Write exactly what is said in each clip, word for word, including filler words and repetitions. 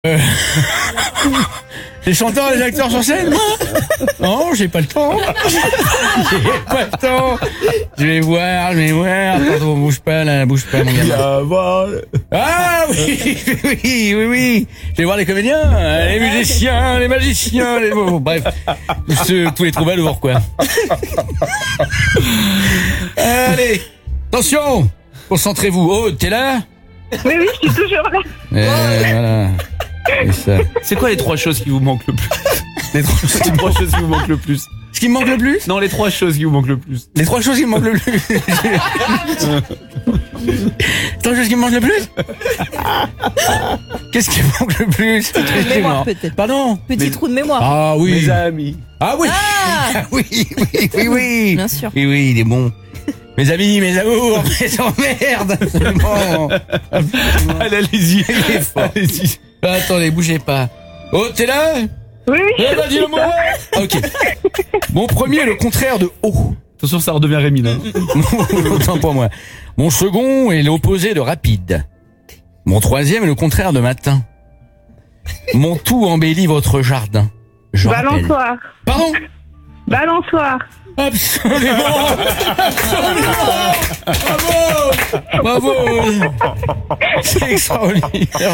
Euh... Les chanteurs et les acteurs sur scène, moi? Non, j'ai pas le temps. J'ai pas le temps. Je vais voir, je vais voir. Pardon, bouge pas, là, bouge pas, mon gamin. Ah oui, oui, oui, oui. Je vais voir les comédiens, les musiciens, les magiciens, les... Bon, bref, tous, tous les troubadours, quoi. Allez, attention, concentrez-vous. Oh, t'es là? Oui, oui, je suis toujours là. Et voilà. Et ça. C'est quoi les trois choses qui vous manquent le plus? Les trois, les trois choses qui vous manquent le plus. Ce qui me manque le plus? Non, les trois choses qui vous manquent le plus. Les trois choses qui me manquent le plus. Les trois choses qui me manquent le plus? Qu'est-ce qui me manque le plus? Petit trou de mémoire, peut-être. Pardon? Petit Mais... trou de mémoire. Ah oui. Mes amis. Ah oui. Ah oui, oui, oui, oui. Bien sûr. Oui, oui, il est bon. Mes amis, mes amours, mes emmerdes. Bon. Allez, allez-y. Allez-y. Attendez, bougez pas. Oh, t'es là? Oui, oui. Eh ben, dis-le moi. Ok. Mon premier est le contraire de haut. Attention, ça redevient Rémi, là. Autant pour moi. Mon second est l'opposé de rapide. Mon troisième est le contraire de matin. Mon tout embellit votre jardin. Je rappelle. Balançoire. Pardon? Balançoire. Absolument. Absolument. Bravo. Bravo. C'est extraordinaire.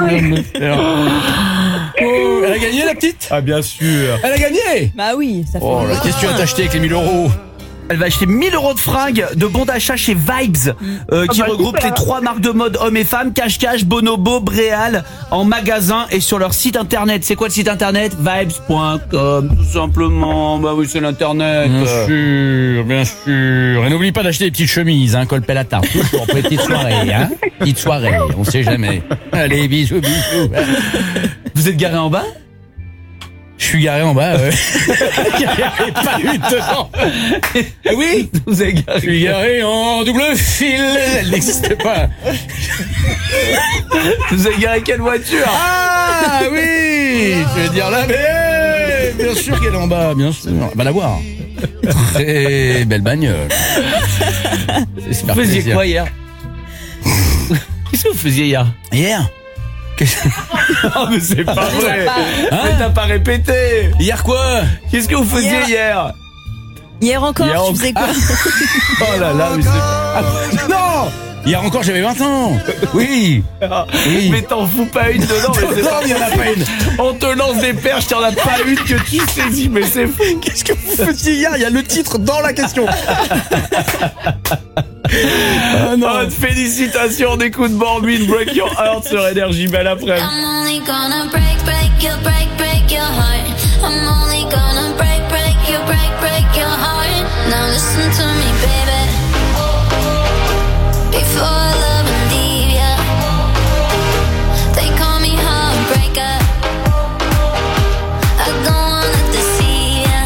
Oh, elle a gagné, la petite? Ah, bien sûr. Elle a gagné. Bah oui, ça fait Oh là, un qu'est-ce que tu vas an. t'acheter avec les mille euros? Elle va acheter mille euros de fringues de bon d'achat chez Vibes, euh, qui Ah bah, regroupe super. les trois marques de mode hommes et femmes, Cache-Cache, Bonobo, Bréal, en magasin et sur leur site internet. C'est quoi le site internet? Vibes point com, tout simplement. Bah oui, c'est l'internet. Bien sûr, bien sûr. Et n'oublie pas d'acheter des petites chemises, hein, col à tarte. Toujours pour les petites soirées, hein. Petite soirée, on sait jamais. Allez, bisous, bisous. Vous êtes garé en bas? Je suis garé en bas, ouais. Il n'y avait pas eu dedans. Oui, Vous avez garé. je suis garé en double fil. Elle n'existe pas. Vous avez garé quelle voiture? Ah oui, je vais dire la belle. Bien sûr qu'elle est en bas, bien sûr. Va la voir. Très belle bagnole. C'est Vous faisiez quoi hier? Qu'est-ce que vous faisiez hier? Hier? Qu'est-ce- Oh, mais c'est pas vrai. Hein? Mais t'as pas répété. Hier quoi? Qu'est-ce que vous faisiez Hier. hier? Hier encore, Hier tu encore. faisais quoi? Oh là là, mais c'est... Non! Hier encore j'avais vingt ans. Oui. Oui. Mais t'en fous pas une dedans, mais c'est Non, pas il y en a pas une. On te lance des perches, t'en as pas une que tu saisis, mais c'est fou. Qu'est-ce que vous faisiez hier? Il y a le titre dans la question. Ah non. Félicitations, des coups de Bambine, Break Your Heart sur Énergie, belle après-midi. I'm only gonna break, break your, break, break your heart. I'm only gonna break, break your, break, break your heart. Now listen to me, baby. Before I love and leave ya, they call me heartbreaker. I don't wanna deceive ya.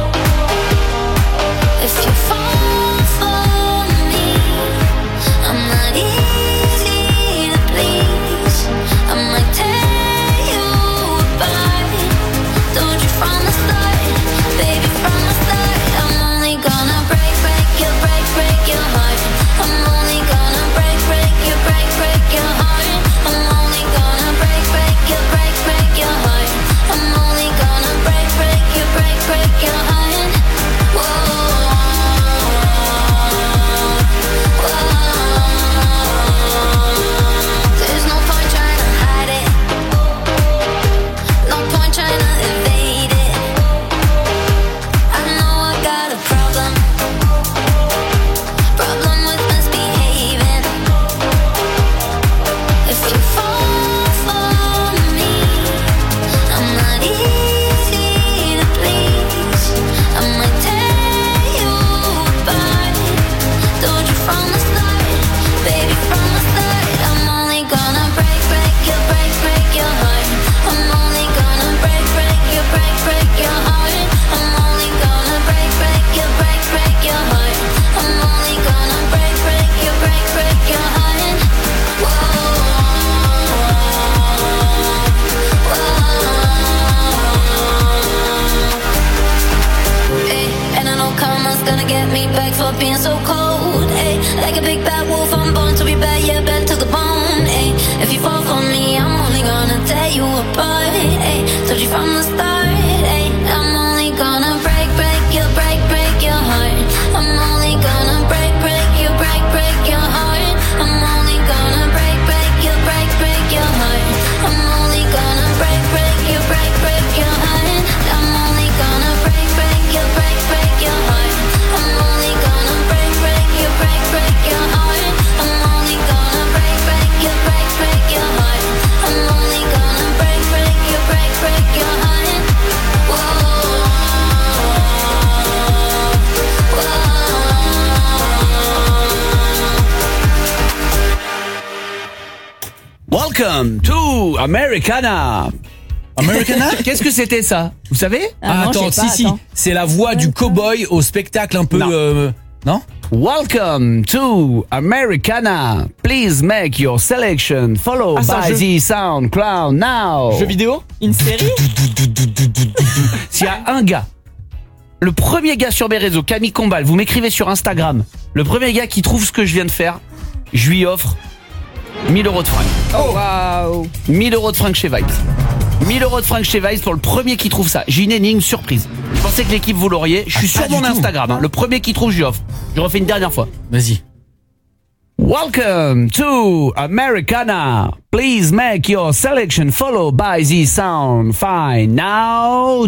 If you fall for me, I'm not easy to please. I might tear you apart. Told you from the start, baby, from the start. I'm only gonna break, break your, break, break your heart. I'm only gonna break, break your, break, break your heart. I'm only gonna break, break your, break, break your heart. I'm only gonna break, break your, break, break your heart. Whoa, whoa. There's no point trying to hide it. No point trying to evade it. I know I got a problem. Problem with misbehaving. If you fall for me, I'm not easy to please. I might tear you apart. Told you from the start, baby, from the start. I'm only gonna break, break your, break, break your heart. I'm only gonna break, break your, break, break your heart. I'm only gonna break, break your, break, break your heart. I'm only gonna break, break your, break, break your heart. Whoa, whoa. Ay, and I know karma's gonna get me back for being so cold. Ay, like a big bad wolf, I'm born to be bad, yeah, bad to the bone. Ay, if you fall for me, I'm only gonna tear you apart. Ay, told you from the start. Ay, I'm only gonna break, break your, break, break your heart. I'm only gonna break, break your, break, break your heart. I'm only gonna break, break your, break, break your heart. I'm only gonna break, break your, break, break your heart. I'm only gonna break, break your, break, break your heart. I'm only gonna break, break your, break, break your heart. I'm only gonna break, break your, break, break your heart. I'm only gonna break, break your, break, break your heart. Whoa, Welcome to Americana. Americana? Qu'est-ce que c'était ça? Vous savez? Ah, non, attends, je sais pas, si, si. attends. C'est la voix du cow-boy au spectacle un peu. Non. euh, non Welcome to Americana. Please make your selection. Follow Ah, c'est un by jeu. the SoundCloud now. Jeu vidéo? Une série? S'il y a un gars, le premier gars sur mes réseaux, Camille Combal, vous m'écrivez sur Instagram, le premier gars qui trouve ce que je viens de faire, je lui offre mille euros de fringues. Oh, waouh. mille euros de fringues chez Vibes. mille euros de fringues chez Vibes pour le premier qui trouve ça. J'ai une énigme surprise. Je pensais que l'équipe vous l'auriez. Je suis Ah, sur pas mon du tout. Instagram. hein. Le premier qui trouve, je lui offre. Je refais une dernière fois. Vas-y. Welcome to Americana. Please make your selection follow by the sound. Fine now.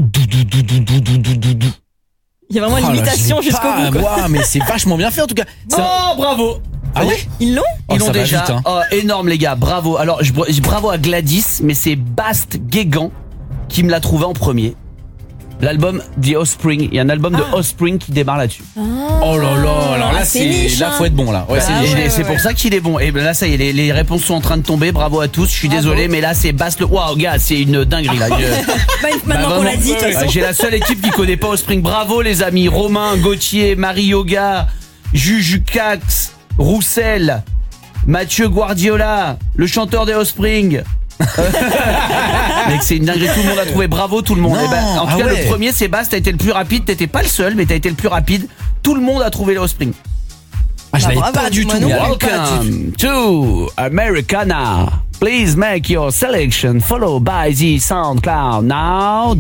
Il y a vraiment une Oh là, imitation je l'ai jusqu'au pas, bout, quoi. moi, mais c'est vachement bien fait en tout cas. C'est un- Oh, bravo. Ah ouais? Ils l'ont? Oh, Ils ça l'ont va déjà. vite, hein. Oh, énorme les gars, bravo. Alors, je, je- bravo à Gladys, mais c'est Bast Guégan qui me l'a trouvé en premier. L'album The Offspring. Il y a un album de Offspring qui démarre là-dessus. Oh là là, alors là Ah, c'est c'est niche, là hein. faut être bon là. Ouais, c'est Ah niche. Et ouais, c'est ouais, pour ouais. ça qu'il est bon. Et ben là, ça y est, les, les réponses sont en train de tomber. Bravo à tous. Je suis Bravo. désolé, mais là, c'est Bast le. Waouh, gars, c'est une dinguerie là. Je- Bah, maintenant Bah, qu'on l'a vraiment. dit, de toute Ouais, façon. J'ai la seule équipe qui connaît pas Offspring. Bravo les amis. Romain, Gauthier, Marie Yoga, Juju Cax, Roussel, Mathieu Guardiola, le chanteur des Offspring. Mec, c'est une dinguerie. Tout le monde a trouvé. Bravo tout le monde. Non, Eh ben, en tout ah cas, ouais. le premier, c'est Bast. T'as été le plus rapide. T'étais pas le seul, mais t'as été le plus rapide. Tout le monde a trouvé les Offspring. Ah, je Bah, l'avais bravo, pas du moi tout. non mais plus. alors, pas du- Welcome to Americana. Please make your selection. Follow by the SoundCloud now.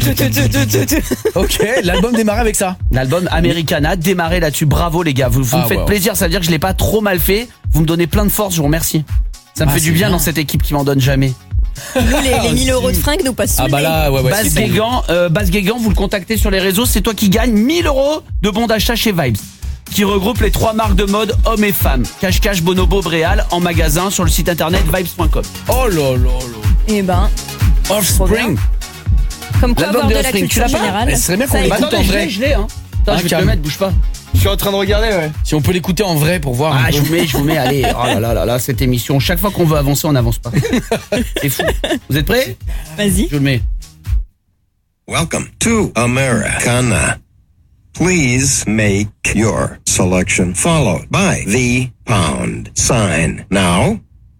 Ok, l'album démarrait avec ça. L'album Americana démarré là-dessus. Bravo les gars, vous, vous Ah, me faites wow. plaisir, ça veut dire que je l'ai pas trop mal fait. Vous me donnez plein de force, je vous remercie. Ça me Ah, fait c'est du bien, bien. dans cette équipe qui m'en donne jamais. Nous, les, les mille euros de fringues nous passent sous Ah le bah nez. là ouais ouais. Baz c'est bon. Guégan, euh, Baz Guégan, vous le contactez sur les réseaux, c'est toi qui gagne mille euros de bons d'achat chez Vibes, qui regroupe les trois marques de mode hommes et femmes. Cache Cache, Bonobo, Bréal, en magasin sur le site internet vibes point com. Oh là là là. Eh ben, Offspring. comme quoi L'album avoir de de la Offspring, tu culture l'as pas générale. Eh, ce serait bien qu'on ça l'écoute aide. en attendez, je vrai. l'ai, je l'ai, hein. Attends, Ah, je vais te calme. le mettre, bouge pas. Je suis en train de regarder, ouais. Si on peut l'écouter en vrai pour voir. un Ah, peu. je vous mets, je vous mets, allez. Oh là là là là, cette émission, chaque fois qu'on veut avancer, on n'avance pas. C'est fou. Vous êtes prêts? Vas-y. Je le mets. Welcome to Americana. Please make your selection followed by the pound sign now.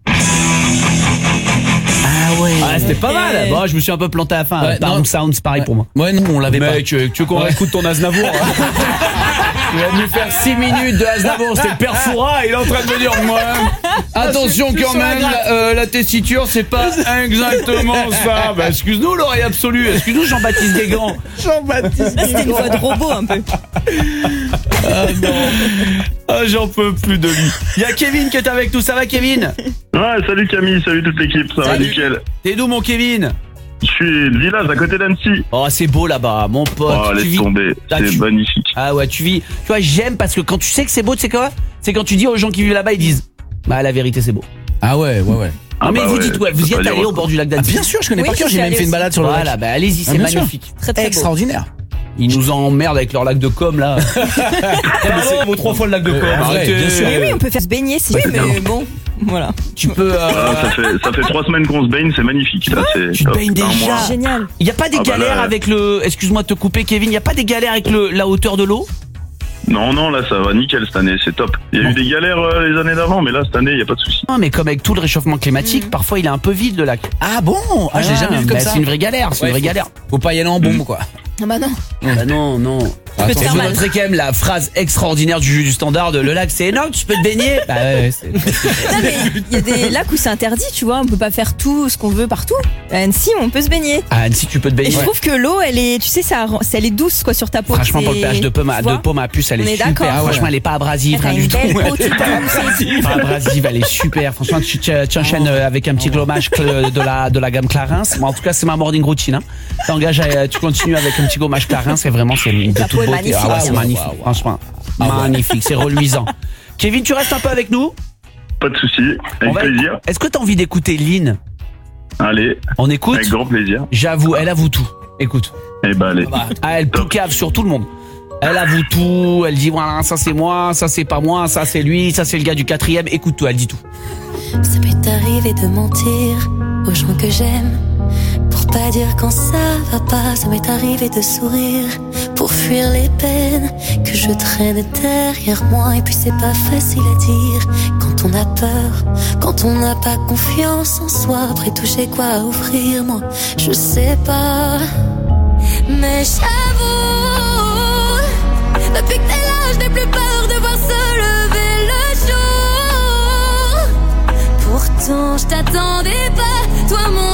Ah ouais. Ah, c'était pas mal. Eh. Bon, je me suis un peu planté à la fin. Ouais, Pound non. Sound, c'est pareil pour moi. Ouais non, on l'avait pas. Mec, tu tu veux qu'on Ouais. écoute ton Aznavour hein. Il va nous faire six minutes de Aznavour, c'est le père Foura, il est en train de me dire moi. Attention quand même, la, euh, la tessiture, c'est pas exactement ça. Bah, excuse-nous l'oreille absolue, excuse-nous Jean-Baptiste Guégan. Jean-Baptiste. Là, c'était une voix de robot un peu. Ah, j'en peux plus de lui. Il y a Kevin qui est avec nous, ça va Kevin? Ouais, salut Camille, salut toute l'équipe, ça va Salut. nickel. T'es d'où mon Kevin? Je suis de village à côté d'Annecy. Oh, c'est beau là-bas, mon pote. Oh, tu laisse vis- tomber, Ah, c'est tu- magnifique. Ah ouais, tu vis. Tu vois, j'aime parce que quand tu sais que c'est beau, tu sais quoi? C'est quand tu dis aux gens qui vivent là-bas, ils disent bah la vérité c'est beau. Ah ouais ouais ouais. Ah Ah, mais bah vous ouais, dites ouais, vous y ça êtes peut allé dire au bord du lac Ah, d'Annecy. bien sûr, je connais Oui, par cœur, j'y j'ai suis même allée fait une aussi. balade sur le Voilà, lac. bah allez-y, Ah, c'est bien sûr. magnifique. Très très beau. Extraordinaire. Ils nous emmerdent avec leur lac de com là. Pardon, vaut trois fois le lac de com. Euh, vrai, Arrêtez. bien sûr. Oui, oui, on peut faire se baigner si tu veux, mais bon, voilà. Tu peux. Ah, euh, ça, fait, ça fait trois semaines qu'on se baigne, c'est magnifique. Là, c'est Tu te top. baignes Un déjà. mois. Génial. Il y a pas des Ah bah galères là- avec le. Excuse-moi de te couper, Kevin. Il y a pas des galères avec le la hauteur de l'eau. Non, non, là ça va nickel cette année, c'est top. Il y a Bon. eu des galères euh, les années d'avant, mais là cette année, il n'y a pas de souci. Non, mais comme avec tout le réchauffement climatique, parfois il est un peu vide le lac. Ah bon? Ah, je l'ai jamais vu comme bah, ça. C'est une vraie galère. C'est Ouais, une vraie faut- galère. Faut pas y aller en bombe quoi. Ah bah non. Bah non, non. Tu peux te Et faire vous mal. noterez quand même la phrase extraordinaire du jeu du standard de le lac c'est énorme, tu peux te baigner. Bah ouais, c'est... Non, mais il y a des lacs où c'est interdit, tu vois. On peut pas faire tout ce qu'on veut partout. À Annecy, on peut se baigner. Ah, Annecy, tu peux te Et baigner. je trouve que l'eau, elle est, tu sais, ça, rend- elle est douce quoi sur ta peau. Franchement, pour le C'est- pH de paume, à- tu de vois. paume à puce, elle On est est super. d'accord. Ah ouais. Franchement, elle est pas abrasive, Elle a rien une du tout. belle peau Elle est toute pas douce. abrasive. Pas abrasive, elle est super. Franchement, tu, tu, tu enchaînes euh, avec un petit gommage cl- de la, de la gamme Clarins. Moi, en tout cas, c'est ma morning routine. Hein. T'engages, à- tu continues avec un petit gommage Clarins. C'est vraiment, c'est de Ta toute peau est beauté. magnifique. Ah ouais, c'est Ah ouais, magnifique. ouais, ouais. Franchement, Ah ouais. magnifique. C'est reluisant. Kevin, tu restes un peu avec nous? Pas de souci, On avec va- plaisir. Est-ce que t'as envie d'écouter Lynn? Allez, On écoute? avec grand plaisir. J'avoue, elle avoue tout. Écoute. Eh ben allez. Ah, elle poucave sur tout le monde. Elle avoue tout, elle dit voilà, ça c'est moi, ça c'est pas moi, ça c'est lui, ça c'est le gars du quatrième. Écoute tout, elle dit tout. Ça m'est arrivé de mentir aux gens que j'aime pour pas dire quand ça va pas. Ça m'est arrivé de sourire pour fuir les peines que je traîne derrière moi. Et puis c'est pas facile à dire quand on a peur, quand on n'a pas confiance en soi. Après tout j'ai quoi à offrir, moi je sais pas. Mais j'avoue, depuis que t'es là, je n'ai plus peur de voir se lever le jour. Pourtant, je t'attendais pas, toi mon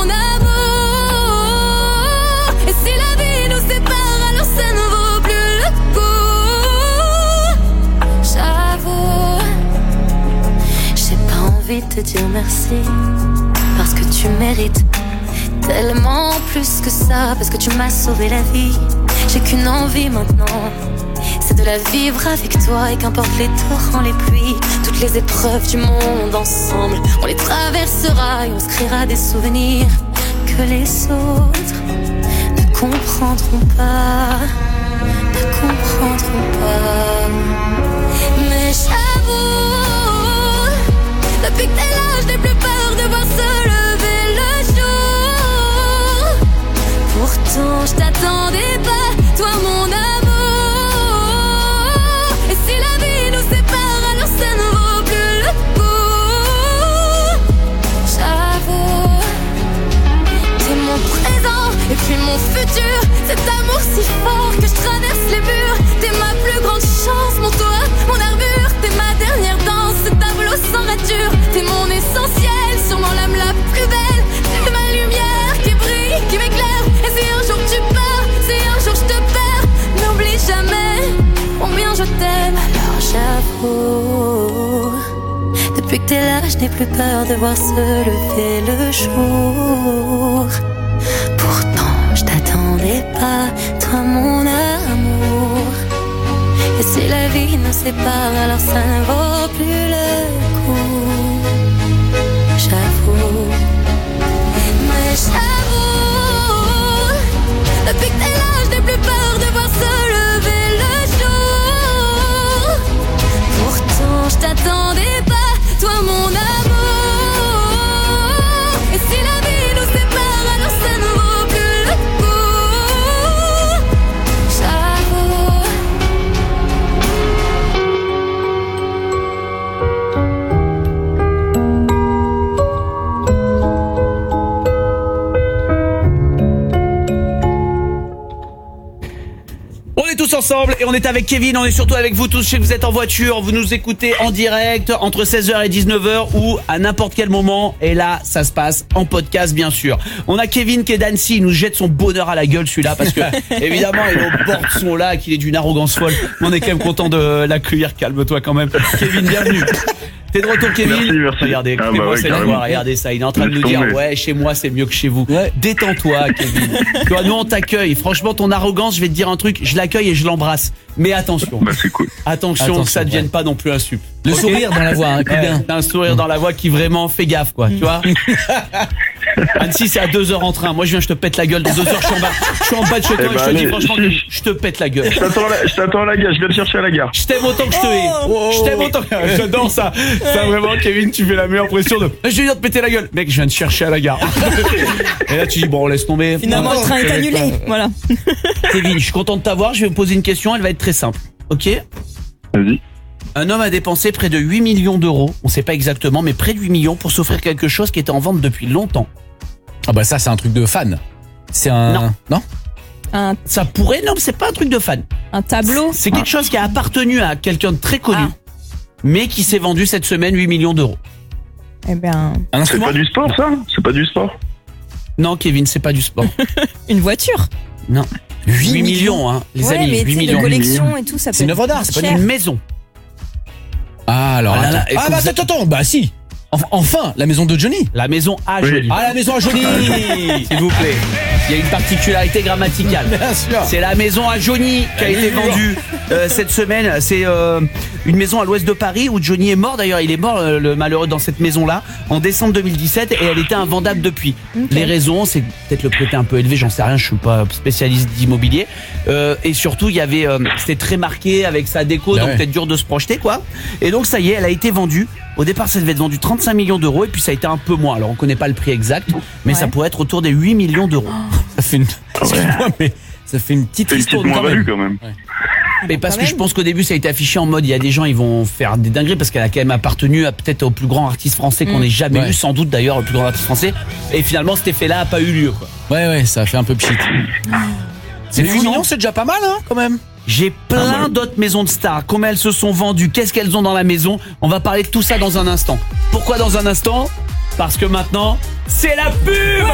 amour. Et si la vie nous sépare, alors ça ne vaut plus le coup. J'avoue, j'ai pas envie de te dire merci, parce que tu mérites tellement plus que ça, parce que tu m'as sauvé la vie. J'ai qu'une envie maintenant, c'est de la vivre avec toi. Et qu'importe les torrents, les pluies, toutes les épreuves du monde ensemble, on les traversera et on se créera des souvenirs que les autres ne comprendront pas, ne comprendront pas. Mais j'avoue, depuis que t'es là, je n'ai plus peur de voir se lever le jour. Pourtant, je t'attendais pas, toi mon amour. Et si la vie nous sépare, alors ça ne vaut plus le coup. J'avoue, t'es mon présent et puis mon futur. Cet amour si fort que je traverse les murs. T'es ma plus grande chance, mon toit, mon armure. T'es ma dernière danse, ce tableau sans rature. T'es mon essentiel, sûrement l'âme la plus belle. T'es ma lumière qui brille, qui m'éclaire. Et si un jour tu pars, si un jour je te perds, n'oublie jamais combien je t'aime. Alors j'avoue, depuis que t'es là, je n'ai plus peur de voir se lever le jour. Pourtant, je t'attendais pas, toi mon amour. Et si la vie nous sépare, alors ça ne vaut plus le coup. J'avoue, mais j'avoue, depuis que t'es là, je n'ai plus peur de voir se lever le jour. Pourtant, je t'attendais pas, toi mon amour. Et si la vie nous sépare, alors ça ne vaut plus le coup. J'avoue. On est tous ensemble et on est avec Kevin, on est surtout avec vous tous. Je sais que vous êtes en voiture, vous nous écoutez en direct entre seize heures et dix-neuf heures ou à n'importe quel moment. Et là, ça se passe en podcast, bien sûr. On a Kevin qui est d'Annecy, il nous jette son bonheur à la gueule, celui-là, parce que évidemment, il est au bord de son lac, il est d'une arrogance folle. Mais on est quand même content de l'accueillir. Calme-toi quand même. Kevin, bienvenue. T'es de retour, Kevin? Merci, merci. Regardez, Ah bah écoutez-moi ouais, cette carrément. voix, regardez ça. Il est en train de Laisse nous dire, tomber. ouais, chez moi, c'est mieux que chez vous. Ouais. Détends-toi, Kevin. Tu vois, nous, on t'accueille. Franchement, ton arrogance, je vais te dire un truc, je l'accueille et je l'embrasse. Mais attention. Bah c'est cool. Attention, Attention, que ça ne devienne ouais. pas non plus un sup. Le Ok. sourire dans la voix, hein, écoute Ouais, bien. t'as un sourire dans la voix qui vraiment fait gaffe, quoi. Tu vois. Annecy, c'est à deux heures en train. Moi, je viens, je te pète la gueule. Dans deux heures, je suis en bas, je suis en bas de chez toi. Eh et je ben, te dis allez, franchement, si. que je te pète la gueule. Je t'attends à la, je t'attends à la gare, je viens te chercher à la gare. Je t'aime autant que je te hais. Oh. Je t'aime autant. J'adore ça. Ça vraiment, Kevin, tu fais la meilleure pression de. Je viens de péter la gueule, mec. Je viens de chercher à la gare. Et là, tu dis bon, on laisse tomber. Finalement, Non, le train est c'est annulé. quoi. Voilà. Kevin, je suis content de t'avoir. Je vais vous poser une question. Elle va être très simple. Ok. Vas-y. Un homme a dépensé près de huit millions d'euros. On sait pas exactement, mais près de huit millions pour s'offrir quelque chose qui était en vente depuis longtemps. Ah bah ça, c'est un truc de fan. C'est un... Non. Non Un, Ça pourrait, non, c'est pas un truc de fan. un tableau. C'est quelque chose qui a appartenu à quelqu'un de très connu, Ah. mais qui s'est vendu cette semaine huit millions d'euros. Eh bien, Un C'est instrument? pas du sport, ça? C'est pas du sport? Non, Kevin, c'est pas du sport. une voiture. Non. huit millions, hein, les ouais, amis, mais tu huit sais, millions. de collection et tout, ça peut C'est une être œuvre d'art, c'est pas cher. Une maison. Ah, alors. Ah là là, attends. écoute, ah, bah vous attends, attends, bah si. Enf- Enfin, la maison de Johnny. La maison à Oui. Jolie. Ah, la maison à Johnny. S'il vous plaît. Il y a une particularité grammaticale. Bien sûr. C'est la maison à Johnny qui a été vendue euh, cette semaine. C'est euh, une maison à l'ouest de Paris où Johnny est mort. D'ailleurs, il est mort, euh, le malheureux, dans cette maison-là en décembre deux mille dix-sept et elle était invendable depuis. Ok. Les raisons, c'est peut-être le prix était un peu élevé, j'en sais rien, je suis pas spécialiste d'immobilier. Euh, et surtout, il y avait, euh, c'était très marqué avec sa déco, Bah donc ouais. peut-être dur de se projeter, quoi. Et donc, ça y est, elle a été vendue. Au départ, ça devait être vendu trente-cinq millions d'euros et puis ça a été un peu moins. Alors, on connaît pas le prix exact, mais Ouais. ça pourrait être autour des huit millions d'euros. Ça fait une. Excuse-moi, mais ça fait une petite C'est une petite ristourne quand moins-value, même. quand même. Mais parce Quand que je même. pense qu'au début ça a été affiché en mode il y a des gens ils vont faire des dingueries parce qu'elle a quand même appartenu à peut-être au plus grand artiste français qu'on Mm. ait jamais Ouais. eu, sans doute d'ailleurs le plus grand artiste français. Et finalement cet effet-là a pas eu lieu, quoi. Ouais, ouais, ça a fait un peu pchit. C'est Mais huit non. millions, c'est déjà pas mal, hein, quand même. J'ai plein d'autres maisons de stars. Comment elles se sont vendues, qu'est-ce qu'elles ont dans la maison. On va parler de tout ça dans un instant. Pourquoi dans un instant? Parce que maintenant, c'est la pub.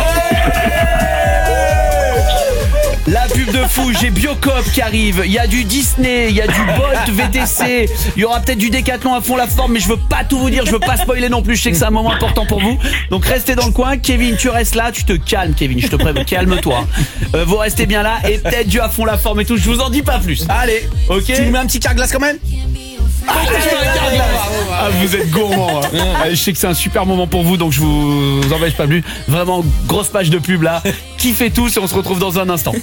La pub de fou, j'ai Biocop qui arrive, il y a du Disney, il y a du Bolt V T C, il y aura peut-être du Décathlon à fond la forme, mais je veux pas tout vous dire, je veux pas spoiler non plus, je sais que c'est un moment important pour vous. Donc restez dans le coin, Kevin, tu restes là, tu te calmes Kevin, je te préviens, calme-toi. Euh, vous restez bien là et peut-être du à fond la forme et tout, je vous en dis pas plus. Allez, ok. Tu nous mets un petit carglass quand même? Ah, vous êtes gourmand, hein. Euh, Je sais que c'est un super moment pour vous, donc je vous empêche pas plus. Vraiment, grosse page de pub là. Kiffez tous et on se retrouve dans un instant.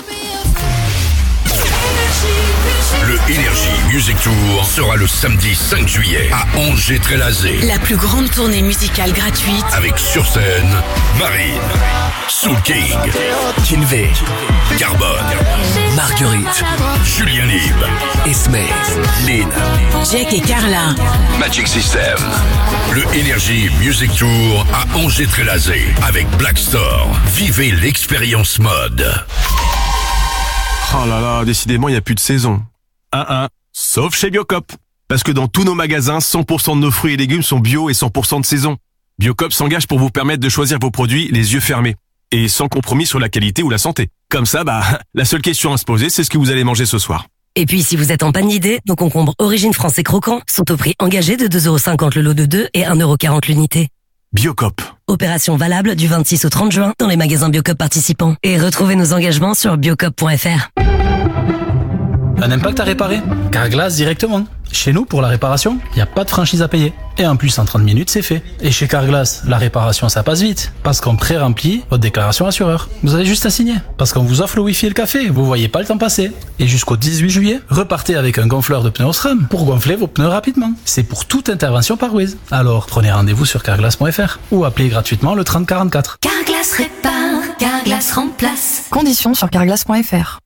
Le Energy Music Tour sera le samedi cinq juillet à Angers-Trélazé. La plus grande tournée musicale gratuite. Avec sur scène Marine, Soul King, Kinvey, Carbone, Marguerite, Julien Lib, Esme, Lynn, Jack et Carla. Magic System. Le Energy Music Tour à Angers-Trélazé avec Black Store. Vivez l'expérience mode. Oh là là, décidément, il n'y a plus de saison. Un un, sauf chez Biocop. Parce que dans tous nos magasins, cent pour cent de nos fruits et légumes sont bio et cent pour cent de saison. Biocop s'engage pour vous permettre de choisir vos produits les yeux fermés. Et sans compromis sur la qualité ou la santé. Comme ça, bah, la seule question à se poser, c'est ce que vous allez manger ce soir. Et puis, si vous êtes en panne d'idées, nos concombres Origine France et Croquants sont au prix engagé de deux euros cinquante le lot de deux et un euro quarante l'unité. Biocop. Opération valable du vingt-six au trente juin dans les magasins Biocop participants. Et retrouvez nos engagements sur biocop point f r. Un impact à réparer? Carglass directement. Chez nous, pour la réparation, il n'y a pas de franchise à payer. Et en plus, en trente minutes, c'est fait. Et chez Carglass, la réparation, ça passe vite. Parce qu'on pré-remplit votre déclaration assureur. Vous avez juste à signer. Parce qu'on vous offre le Wi-Fi et le café. Vous voyez pas le temps passer. Et jusqu'au dix-huit juillet, repartez avec un gonfleur de pneus Osram pour gonfler vos pneus rapidement. C'est pour toute intervention par Wiz. Alors, prenez rendez-vous sur carglass point f r ou appelez gratuitement le trente quarante-quatre. Carglass répare, Carglass remplace. Conditions sur carglass point f r.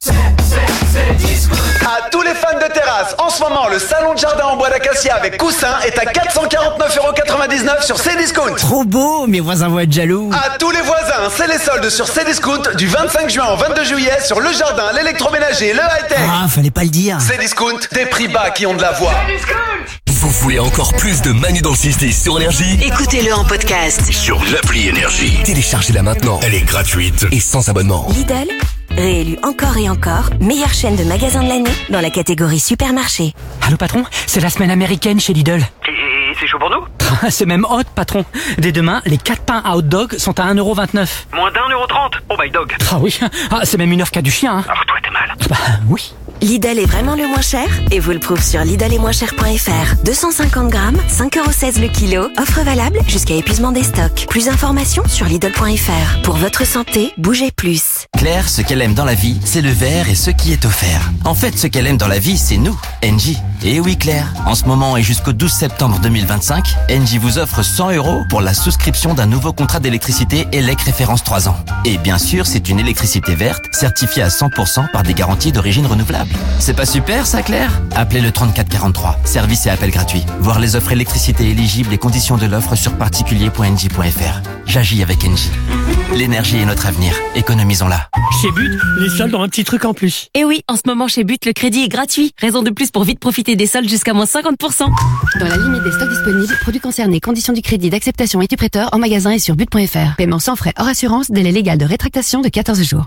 À tous les fans de terrasse, en ce moment, le salon de jardin en bois d'acacia avec coussin est à quatre cent quarante-neuf euros quatre-vingt-dix-neuf sur Cdiscount. Trop beau, mes voisins vont être jaloux. À tous les voisins, c'est les soldes sur Cdiscount du vingt-cinq juin au vingt-deux juillet sur le jardin, l'électroménager, le high-tech. Ah, fallait pas le dire. Cdiscount, des prix bas qui ont de la voix. Vous voulez encore plus de Manu dans le six dix sur Énergie? Écoutez-le en podcast. Sur l'appli Énergie. Téléchargez-la maintenant. Elle est gratuite. Et sans abonnement. Lidl, réélu encore et encore meilleure chaîne de magasins de l'année dans la catégorie supermarché. Allô patron, c'est la semaine américaine chez Lidl. Et c'est chaud pour nous? C'est même hot patron. Dès demain, les quatre pains à hot dog sont à un euro vingt-neuf. Moins d'un euro trente. Oh my dog. Ah oui, ah, c'est même une offre qu'a du chien. Hein. Alors toi t'es mal. Bah oui. Lidl est vraiment le moins cher et vous le prouve sur lidl est moins cher point f r. deux cent cinquante grammes, cinq euros seize le kilo. Offre valable jusqu'à épuisement des stocks. Plus d'informations sur lidl point f r. Pour votre santé, bougez plus. Claire, ce qu'elle aime dans la vie, c'est le verre et ce qui est offert. En fait, ce qu'elle aime dans la vie, c'est nous, Engie. Et oui Claire, en ce moment et jusqu'au douze septembre deux mille vingt-cinq, Engie vous offre cent euros pour la souscription d'un nouveau contrat d'électricité E L E C référence trois ans. Et bien sûr, c'est une électricité verte, certifiée à cent pour cent par des garanties d'origine renouvelable. C'est pas super ça Claire? Appelez le trente-quatre quarante-trois. Service et appel gratuit. Voir les offres électricité éligibles et conditions de l'offre sur particulier point engie point f r. J'agis avec Engie. L'énergie est notre avenir. Économisons-la. Chez But, les soldes ont un petit truc en plus. Et oui, en ce moment chez But, le crédit est gratuit. Raison de plus pour vite profiter des soldes jusqu'à moins cinquante pour cent. Dans la limite des stocks disponibles, produits concernés, conditions du crédit, d'acceptation et du prêteur en magasin et sur but point f r. Paiement sans frais, hors assurance, délai légal de rétractation de quatorze jours.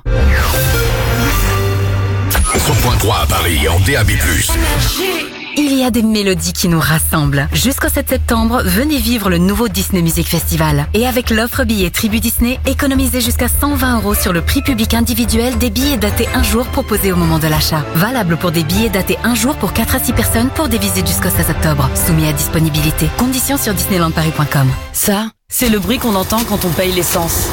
cent point trois à Paris en D A B plus. Il y a des mélodies qui nous rassemblent. Jusqu'au sept septembre, venez vivre le nouveau Disney Music Festival. Et avec l'offre billet Tribu Disney, économisez jusqu'à cent vingt euros sur le prix public individuel des billets datés un jour proposés au moment de l'achat. Valable pour des billets datés un jour pour quatre à six personnes pour des visites jusqu'au seize octobre. Soumis à disponibilité. Conditions sur disneyland paris point com. Ça, c'est le bruit qu'on entend quand on paye l'essence.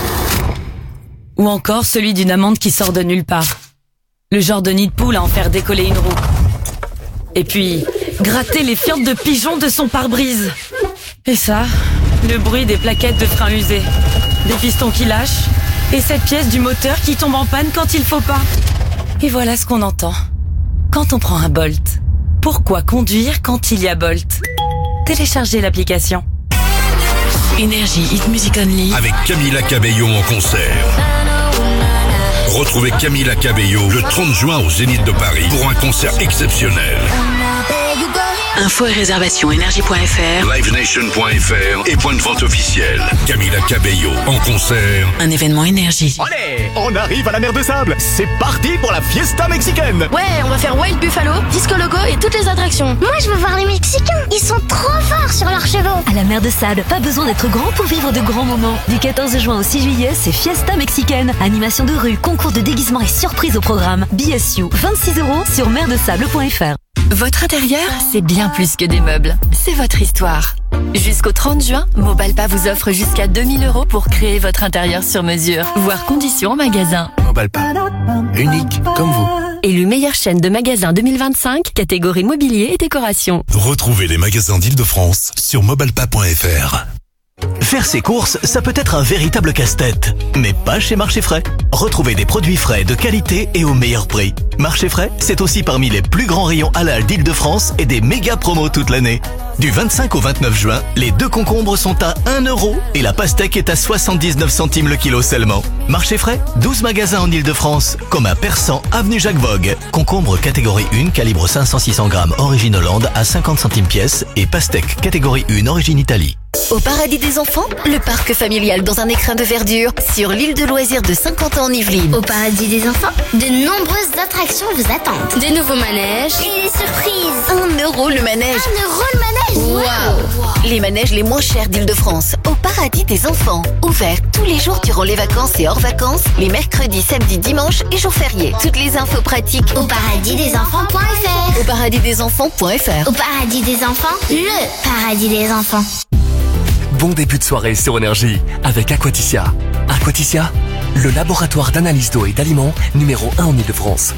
Ou encore celui d'une amande qui sort de nulle part. Le genre de nid de poule à en faire décoller une roue. Et puis, gratter les fientes de pigeons de son pare-brise. Et ça, le bruit des plaquettes de frein usées, des pistons qui lâchent, et cette pièce du moteur qui tombe en panne quand il faut pas. Et voilà ce qu'on entend quand on prend un Bolt. Pourquoi conduire quand il y a Bolt? Téléchargez l'application. Énergie Hit Music Only. Avec Camila Cabello en concert. Retrouvez Camila Cabello le trente juin au Zénith de Paris pour un concert exceptionnel. Infos et réservations énergie point f r, livenation point f r et point de vente officiel. Camila Cabello en concert. un événement énergie. Allez, on arrive à la mer de Sable. C'est parti pour la fiesta mexicaine. Ouais, on va faire Wild Buffalo, Disco Loco et toutes les attractions. Moi, je veux voir les Mexicains. Ils sont trop forts sur leurs chevaux. À la mer de Sable, pas besoin d'être grand pour vivre de grands moments. Du quatorze juin au six juillet, c'est Fiesta mexicaine. Animation de rue, concours de déguisement et surprise au programme. B S U, vingt-six euros sur mer de sable point f r. Votre intérieur, c'est bien plus que des meubles. C'est votre histoire. Jusqu'au trente juin, Mobalpa vous offre jusqu'à deux mille euros pour créer votre intérieur sur mesure. Voir conditions en magasin. Mobalpa. Unique comme vous. Élu meilleure chaîne de magasins deux mille vingt-cinq, catégorie mobilier et décoration. Retrouvez les magasins d'Île-de-France sur mobalpa point f r. Faire ses courses, ça peut être un véritable casse-tête. Mais pas chez Marché Frais. Retrouvez des produits frais de qualité et au meilleur prix. Marché Frais, c'est aussi parmi les plus grands rayons halal d'Île-de-France et des méga promos toute l'année. Du vingt-cinq au vingt-neuf juin, les deux concombres sont à un euro et la pastèque est à soixante-dix-neuf centimes le kilo seulement. Marché Frais, douze magasins en Île-de-France, comme à Persan, avenue Jacques Vogue. Concombre catégorie un, calibre cinq cents à six cents grammes, origine Hollande à cinquante centimes pièce et pastèque catégorie un, origine Italie. Au Paradis des Enfants, le parc familial dans un écrin de verdure sur l'île de loisirs de Saint-Quentin en Yvelines. Au Paradis des Enfants, de nombreuses attractions vous attendent. Des nouveaux manèges et des surprises. Un euro le manège. Un euro le manège. Waouh! Les manèges les moins chers d'Île-de-France. Au Paradis des Enfants. Ouvert tous les jours durant les vacances et hors vacances, les mercredis, samedis, dimanches et jours fériés. Toutes les infos pratiques au paradis des enfants point f r. Au paradis des enfants point f r. Au Paradis des Enfants, le paradis des enfants. Bon début de soirée sur Énergie avec Aquaticia. Aquaticia, le laboratoire d'analyse d'eau et d'aliments numéro un en Île-de-France.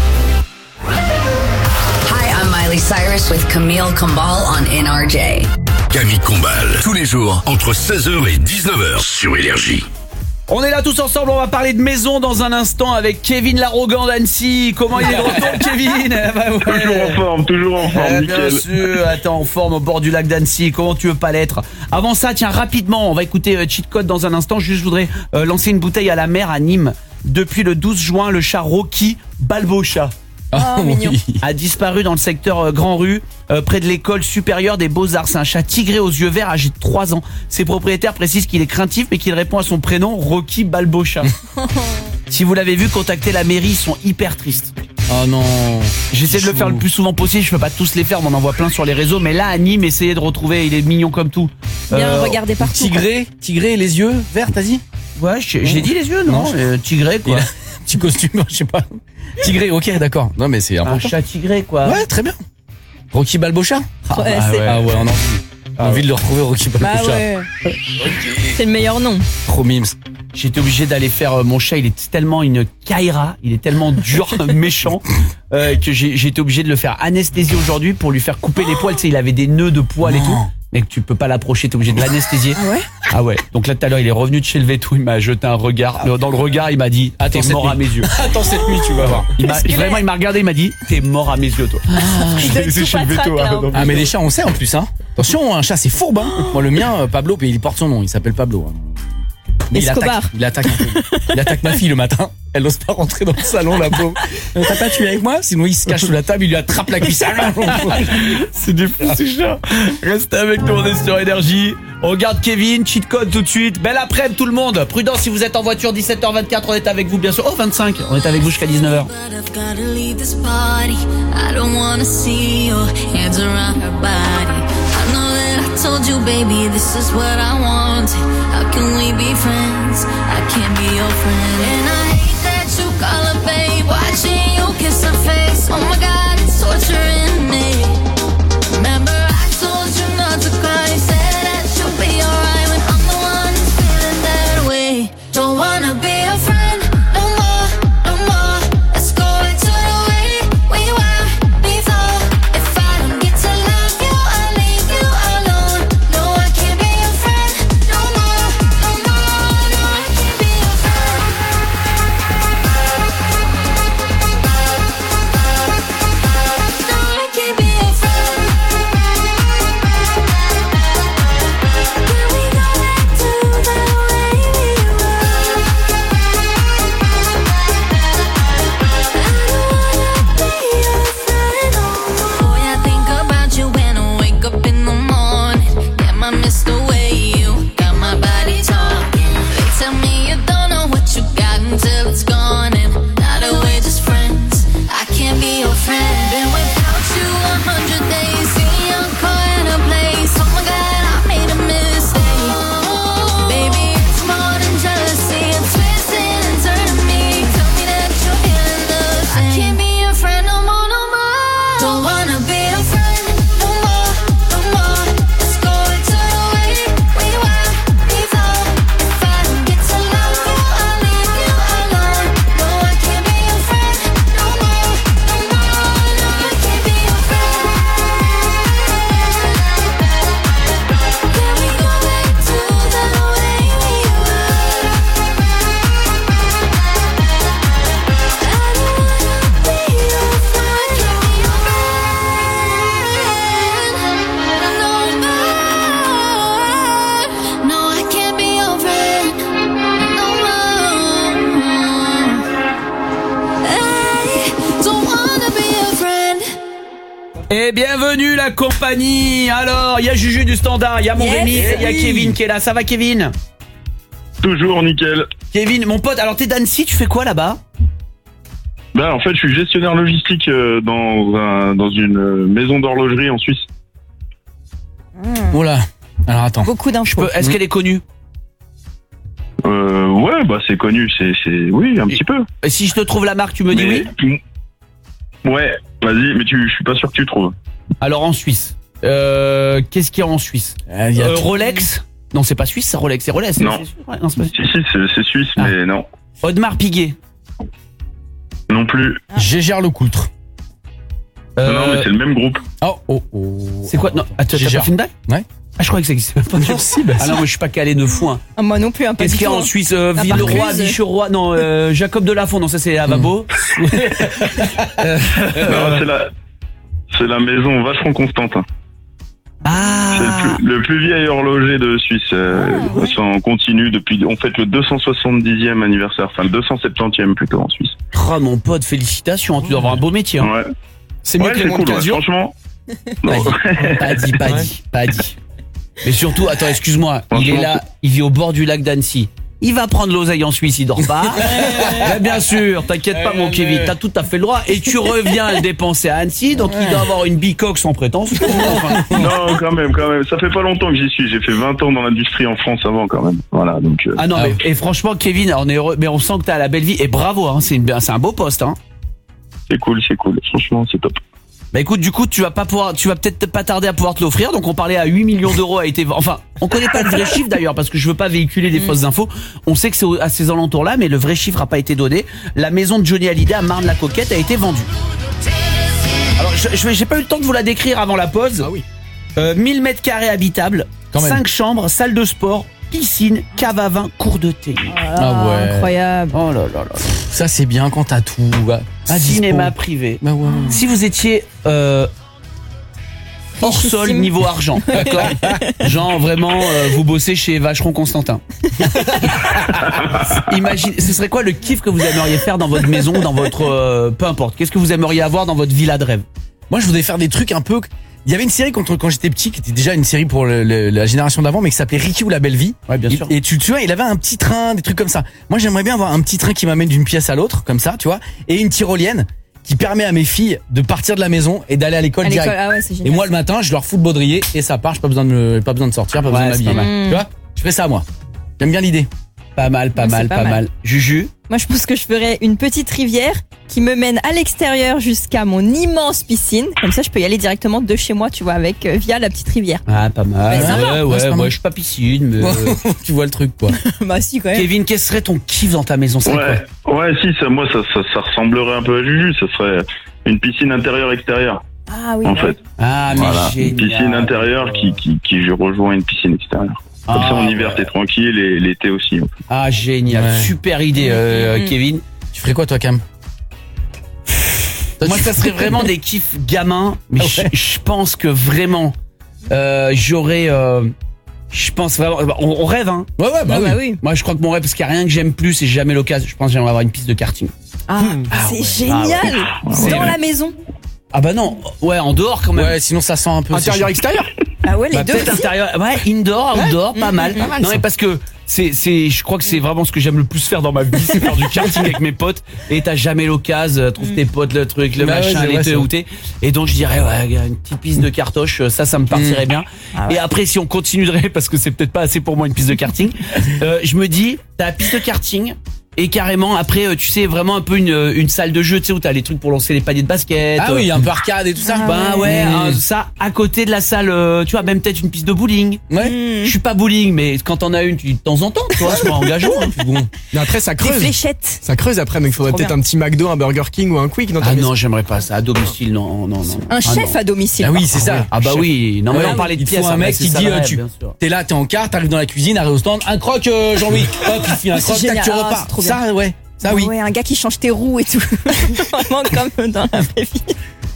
Hi, I'm Miley Cyrus with Camille Combal on N R J. Camille Combal, tous les jours, entre seize heures et dix-neuf heures sur Énergie. On est là tous ensemble, on va parler de maison dans un instant avec Kevin l'arrogant d'Annecy. Comment il est de retour, Kevin? Bah ouais. Toujours en forme, toujours en forme, euh, nickel. Bien sûr, attends, en forme au bord du lac d'Annecy, comment tu veux pas l'être? Avant ça, tiens, rapidement, on va écouter euh, Cheat Code dans un instant. Juste, je voudrais euh, lancer une bouteille à la mer à Nîmes. Depuis le douze juin, le chat Rocky Balbocha Oh, mignon. a disparu dans le secteur euh, Grand Rue, euh, près de l'école supérieure des Beaux-Arts. C'est un chat tigré aux yeux verts âgé de trois ans. Ses propriétaires précisent qu'il est craintif mais qu'il répond à son prénom Rocky Balbocha. Si vous l'avez vu, contactez la mairie, ils sont hyper tristes. Oh non. J'essaie de le faire le plus souvent possible, je peux pas tous les faire, mais on en voit plein sur les réseaux. Mais là, à Nîmes, essayez de retrouver, il est mignon comme tout. Bien regarder partout. Tigré, tigré, les yeux verts, t'as dit? Ouais, j'ai j'ai dit les yeux, non, Non, euh, tigré quoi. Il a un petit costume, je sais pas. Tigré, ok, d'accord. Non mais c'est Un important. chat tigré quoi. Ouais, très bien. Rocky Balbocha. Ah, Ouais, ah c'est- ouais, ah ouais, on a envie. Ah envie ouais. de le retrouver, Rocky Bah Balbocha. ouais. C'est le meilleur nom. Trop mimes. J'étais obligé d'aller faire euh, mon chat, il est tellement une caïra, il est tellement dur, méchant, euh, que j'ai j'ai été obligé de le faire anesthésier aujourd'hui pour lui faire couper les poils. Tu sais, il avait des nœuds de poils et tout. Mais que tu peux pas l'approcher, t'es obligé de l'anesthésier. Ah ouais? Ah ouais. Donc là tout à l'heure, il est revenu de chez le veto, il m'a jeté un regard. Dans le regard, il m'a dit Attends, t'es cette mort nuit. à mes yeux. Attends cette nuit, tu vas voir. Il m'a Qu'est-ce qu'il vraiment est il m'a regardé, il m'a dit t'es mort à mes yeux toi. Il doit être C'est tout chez le patraque, veto, là, hein, en donc. Ah mais les chats on sait en plus hein. Attention, un chat c'est fourbe hein. Moi le mien euh, Pablo, il porte son nom, il s'appelle Pablo. hein. Mais il Escobar. attaque, il attaque un peu. Il attaque ma fille le matin. Elle n'ose pas rentrer dans le salon, la pauvre. Euh, Papa, tu es avec moi? Sinon, il se cache sous la table, il lui attrape la cuisse. C'est du fou, c'est chiant. Restez avec nous, on est sur Énergie. On regarde Kevin, cheat code tout de suite. Belle après-midi tout le monde. Prudence si vous êtes en voiture, dix-sept heures vingt-quatre, on est avec vous bien sûr. Oh, vingt-cinq, on est avec vous jusqu'à dix-neuf heures. But I've gotta leave this party. I don't wanna see your hands around her body. I know that I told you, baby, this is what I want. How can we be friends? I can't be your friend. And I hate that you call her babe. Watching you kiss her face. Oh my God, it's torturing me. Remember, I told you not to cry. Said that you'll be alright when I'm the one who's feeling that way. Don't wanna be a friend no more, no more. Let's go into the way we were before. If I don't get to love you, I'll leave you alone. No, I can't be your friend no more, no more. No, I can't be your friend. No, I can't be your friend. Can we go back to the way we were? Boy, I think about you when I wake up in the morning. Damn, I miss the way you got my body talking. They tell me you don't know what you got until it's gone, and now that we're just friends, I can't be your friend. Been without you a hundred days, see your car in a place. Oh my God, I made a mistake. Baby, it's more than jealousy, it's twisting and turning me. Tell me that you're feeling the same. I can't be your friend no more, no more. Don't wanna be a friend no more, no more. Let's go into the way we were before. If I don't get to love you, I'll leave you alone. No, I can't be your friend no more, no more. No, I can't be your friend. Can we go back to the way we were? I don't wanna be your friend no more. No, I can't be your friend no more. Hey, don't wanna be your friend. Et bienvenue la compagnie. Alors, il y a Juju du Standard, il y a mon Yes. Rémi, et il y a Oui. Kevin qui est là. Ça va Kevin? Toujours nickel. Kevin, mon pote, alors t'es d'Annecy, tu fais quoi là-bas? Ben, en fait, je suis gestionnaire logistique euh, dans, un- dans une euh, maison d'horlogerie en Suisse. Oh là. Alors attends. Beaucoup d'infos. Peux- Est-ce qu'elle est connue? Euh, ouais, bah c'est connu, c'est, c'est, oui, un petit peu. Et si je te trouve la marque, tu me dis Mais- oui? Ouais, vas-y, mais tu, je suis pas sûr que tu trouves. Alors en Suisse, euh, qu'est-ce qu'il y a en Suisse? Euh, il y a Euh, tout. Rolex? Non, c'est pas suisse, c'est Rolex, c'est Rolex. c'est- Non. c'est- ouais, non, c'est pas Si, si, c'est, c'est suisse, Ah. mais non. Audemars Piguet. Non plus. Gégère le coultre. Euh, Non, mais c'est le même groupe. Oh, oh, oh. c'est quoi? Non, attends, t'as Gégère. pas fait une blague? Ouais. Ah, je croyais que ça existait pas. Non, si, bah, Ah si. non, moi je suis pas calé de fou. Hein. Ah, moi non plus, hein, pas Qu'est-ce du qu'il y a tout, en hein. Suisse? euh, À part Villeroy, Cluse. Vicheroy, non, euh, Jacob de Lafont, non, ça c'est Avabo. Non, c'est la, c'est la maison Vacheron Constantin. Ah. C'est le plus, le plus vieil horloger de Suisse. Euh, c'est en continu depuis, on fête le deux cent soixante-dixième anniversaire, enfin le deux cent septantième plutôt en Suisse. Oh mon pote, félicitations, tu dois avoir un beau métier. Hein. Ouais. C'est mieux Ouais, que les c'est monts cool, de ouais, Casio. franchement. Pas Non. dit, pas dit, pas dit, pas dit. Mais surtout, attends, excuse-moi, il est Franchement, là, il vit au bord du lac d'Annecy. Il va prendre l'oseille en Suisse, il dort pas. Mais bien sûr, t'inquiète pas mon Kevin, t'as tout à fait le droit. Et tu reviens le dépenser à Annecy, donc il doit avoir une bicoque sans prétention. Enfin, Non, quand même, quand même. Ça fait pas longtemps que j'y suis. J'ai fait vingt ans dans l'industrie en France avant, quand même. Voilà, donc. euh, ah non, mais et franchement, Kevin, on est heureux, mais on sent que t'as la belle vie. Et bravo, hein, c'est une- c'est un beau poste. Hein. C'est cool, c'est cool. Franchement, c'est top. Bah écoute, du coup, tu vas pas pouvoir, tu vas peut-être pas tarder à pouvoir te l'offrir. Donc on parlait à huit millions d'euros a été, enfin, on connaît pas le vrai chiffre d'ailleurs parce que je veux pas véhiculer des fausses infos. On sait que c'est au- à ces alentours-là, mais le vrai chiffre a pas été donné. La maison de Johnny Hallyday à Marne-la-Coquette a été vendue. Alors, je, je vais- j'ai pas eu le temps de vous la décrire avant la pause. Ah oui. Euh, mille mètres carrés habitables, Quand même. cinq chambres, salle de sport, piscine, cave à vin, cours de thé. Ah ouais. Incroyable. Oh là là là. Ça, c'est bien quand t'as tout. bah, à Cinéma dispo. privé. Bah ouais. Si vous étiez euh, hors sol niveau argent, d'accord. Genre vraiment, euh, vous bossez chez Vacheron Constantin. Imagine, ce serait quoi le kiff que vous aimeriez faire dans votre maison, dans votre, euh, peu importe. Qu'est-ce que vous aimeriez avoir dans votre villa de rêve? Moi, je voudrais faire des trucs un peu. Il y avait une série quand, quand j'étais petit qui était déjà une série pour le, le, la génération d'avant, mais qui s'appelait Ricky ou la belle vie. Ouais, bien sûr. Et, et tu, tu vois, il avait un petit train, des trucs comme ça. Moi, j'aimerais bien avoir un petit train qui m'amène d'une pièce à l'autre, comme ça, tu vois, et une tyrolienne qui permet à mes filles de partir de la maison et d'aller à l'école À l'école, direct. ah ouais, c'est génial. Et moi, le matin, je leur fous le baudrier et ça part. J'ai pas besoin de me, pas besoin de sortir, pas besoin Ouais, de c'est m'habiller. pas mal. Tu vois, je ferais ça moi. J'aime bien l'idée. Pas mal, pas Ouais, mal, c'est pas, pas mal. mal. Juju? Moi, je pense que je ferais une petite rivière qui me mène à l'extérieur jusqu'à mon immense piscine. Comme ça, je peux y aller directement de chez moi, tu vois, avec euh, via la petite rivière. Ah, pas mal. Mais ça va. ouais, Ouais, ouais, c'est pas moi mal. je suis pas piscine, mais. euh, Tu vois le truc quoi. Bah si, quand même. Kevin, quel serait ton kiff dans ta maison? C'est Ouais, ouais, si, ça, moi, ça, ça, ça ressemblerait un peu à Juju. Ça serait une piscine intérieure-extérieure, Ah oui. en ouais. fait. Ah, mais Voilà, génial. une piscine intérieure qui, qui, qui rejoint une piscine extérieure. Comme Ah, ça, en hiver, ouais. t'es tranquille et l'été aussi. en fait. Ah, génial. Ouais. Super idée, euh, Mhm. Kevin. Tu ferais quoi toi, Cam? Moi, ça serait vraiment des kiffs gamins, mais Ah je ouais. je pense que vraiment, euh, j'aurais, euh, je pense vraiment, on, on rêve, hein. Ouais, ouais, bah Ah oui. bah oui. Moi, je crois que mon rêve, parce qu'il n'y a rien que j'aime plus et j'ai jamais l'occasion. Je pense que j'aimerais avoir une piste de karting. Ah, c'est génial. C'est Dans vrai. la maison. Ah bah non, ouais, en dehors quand même. Ouais, sinon ça sent un peu. Intérieur, extérieur. Ah ouais, les Bah, deux peut-être aussi. intérieur, ouais, indoor, outdoor, pas Mm, mal. mm, mm. Non mais parce que c'est, c'est, je crois que c'est vraiment ce que j'aime le plus faire dans ma vie, c'est faire du karting avec mes potes. Et t'as jamais l'occasion, euh, trouve tes potes, le truc, le Bah ouais, machin, c'est vrai, l'été ça. où t'es. Et donc je dirais, ouais, une petite piste de cartoche, ça, ça me partirait bien. Ah ouais. Et après, si on continuerait, parce que c'est peut-être pas assez pour moi une piste de karting, euh, je me dis, t'as la piste de karting. Et carrément après euh, tu sais vraiment un peu une, une salle de jeu, tu sais, où t'as les trucs pour lancer les paniers de basket. Ah oui, un peu arcade et tout ça. Bah ouais, Mmh. hein, ça à côté de la salle, euh, tu vois, même peut-être une piste de bowling. Ouais. Je suis pas bowling, mais quand t'en as une, tu, de temps en temps, tu vois, c'est pas engageant. Hein, puis bon. Mais après, ça Des creuse. fléchettes. Ça creuse après, donc il faudrait Trop peut-être bien. un petit McDo, un Burger King ou un Quick dans ta Ah maison. non, j'aimerais pas ça. À domicile, non, non, non. Un Ah chef non. à domicile. Ah oui, par c'est contre. ça. Ah bah Chef. oui, non mais Ouais, là on parlait de il te pièces. faut un après, mec c'est qui ça, dit le euh, rêve, tu bien sûr. t'es là, t'es en quart, t'arrives dans la cuisine, arrive au stand, un croc euh, Jean-Louis. Hop, il file un C'est croc, tac, génial. tu Ah, repars. c'est trop bien. Ça ouais, ça Ah oui. ouais, un gars qui change tes roues et tout. Vraiment comme dans la vraie vie.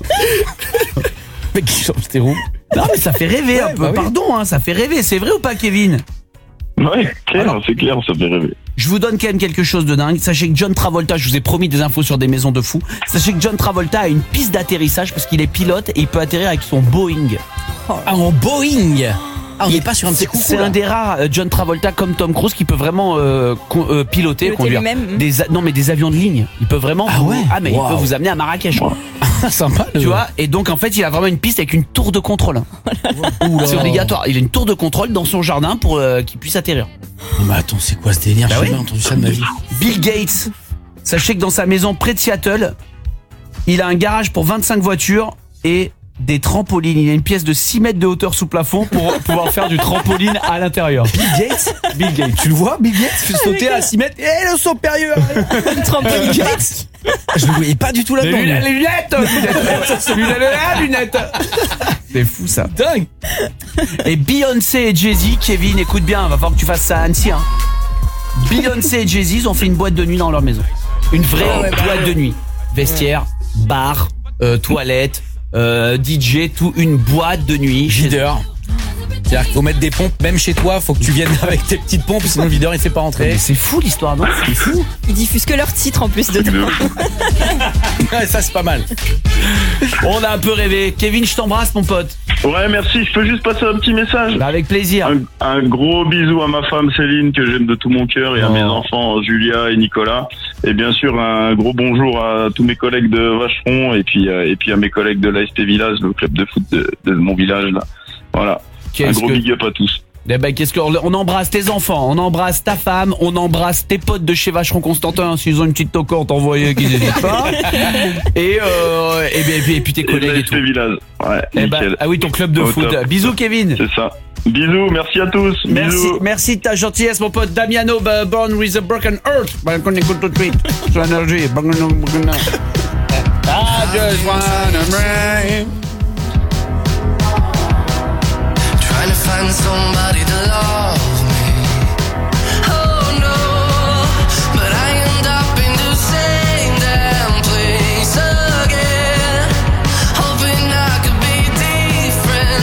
Mec qui change tes roues. Non mais ça fait rêver un Ouais, peu. bah oui. Pardon, hein, ça fait rêver. C'est vrai ou pas, Kevin? Ouais, clair, c'est clair, ça fait rêver. Je vous donne quand même quelque chose de dingue. Sachez que John Travolta, je vous ai promis des infos sur des maisons de fous. Sachez que John Travolta a une piste d'atterrissage parce qu'il est pilote et il peut atterrir avec son Boeing. Ah, en Boeing. Ah, on n'est pas sur un petit coucou. C'est là. un des rares euh, John Travolta comme Tom Cruise qui peut vraiment euh, con- euh, piloter, Piloter conduire lui-même. des a- non mais des avions de ligne. Il peut vraiment Ah vous- ouais. ah mais il Wow. peut vous amener à Marrakech. Ah, sympa. le- Tu vois, et donc en fait il a vraiment une piste avec une tour de contrôle. Oula. C'est obligatoire. Il a une tour de contrôle dans son jardin pour euh, qu'il puisse atterrir. Non, mais attends, c'est quoi ce délire? Bah J'ai oui. jamais entendu ça de ma vie. Bill Gates, sachez que dans sa maison près de Seattle, il a un garage pour vingt-cinq voitures et des trampolines. Il a une pièce de six mètres de hauteur sous plafond pour pouvoir faire du trampoline à l'intérieur. Bill Gates. Bill Gates. Tu le vois, Bill Gates sauter à six mètres. Et le saut périlleux. Trampoline Gates. Je le voyais pas du tout Les là-dedans. lunettes, lui. les lunettes, lunettes, lunettes, lunettes. C'est fou ça. Dingue. Et Beyoncé et Jay-Z, Kevin, écoute bien, va falloir que tu fasses ça à Annecy. Hein. Beyoncé et Jay-Z, ils ont fait une boîte de nuit dans leur maison. Une vraie Ah ouais, bah boîte de nuit. Vestiaire, bar, euh, toilette, euh, D J, tout une boîte de nuit. Videur. C'est-à-dire qu'il faut mettre des pompes, même chez toi, faut que tu viennes avec tes petites pompes, sinon le videur il fait pas rentrer. Mais c'est fou l'histoire, non? C'est fou. Ils diffusent que leur titre en plus dedans. Ouais, ça c'est pas mal. On a un peu rêvé. Kevin, je t'embrasse mon pote. Ouais, merci. Je peux juste passer un petit message. Bah, avec plaisir. Un, un gros bisou à ma femme Céline que j'aime de tout mon cœur et à Oh. mes enfants Julia et Nicolas. Et bien sûr un gros bonjour à tous mes collègues de Vacheron et puis euh, et puis à mes collègues de l'A S T Village, le club de foot de, de mon village là. Voilà. Un Qu'est-ce gros que- big up à tous. Eh ben, qu'est-ce qu'on on embrasse tes enfants, on embrasse ta femme, on embrasse tes potes de chez Vacheron Constantin, s'ils ont une petite tocante envoyée, qu'ils n'hésitent pas. Et, euh, et, ben, et, puis, et puis tes collègues et tout. Village. Ouais, Eh ben, nickel. ah oui, ton club de Au foot. top. Bisous Kevin. C'est ça. Bisous, merci à tous. Merci, Bisous. merci de ta gentillesse mon pote Damiano, bah, Born with a Broken Heart. Bah, qu'on écoute tout de suite. Sur énergie. I just wanna break. Trying to find somebody to love me. Oh no, but I end up in the same damn place again. Hoping I could be different.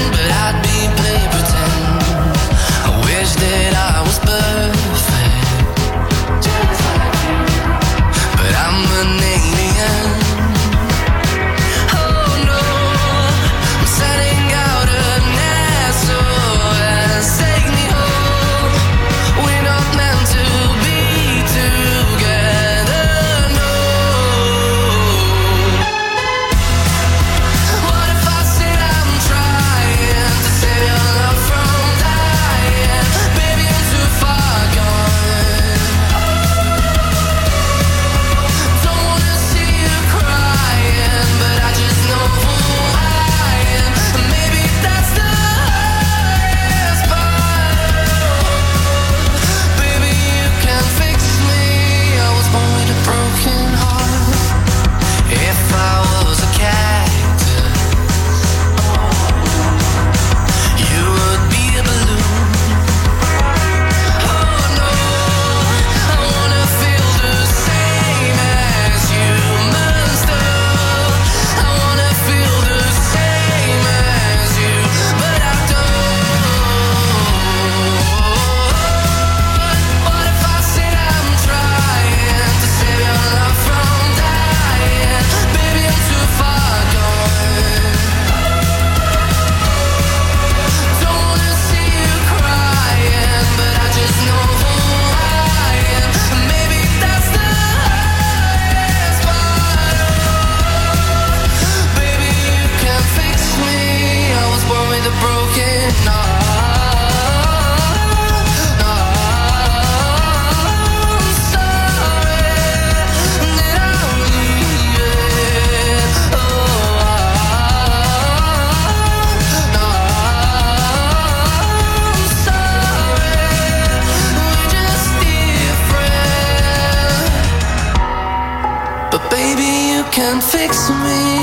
but baby, you can fix me.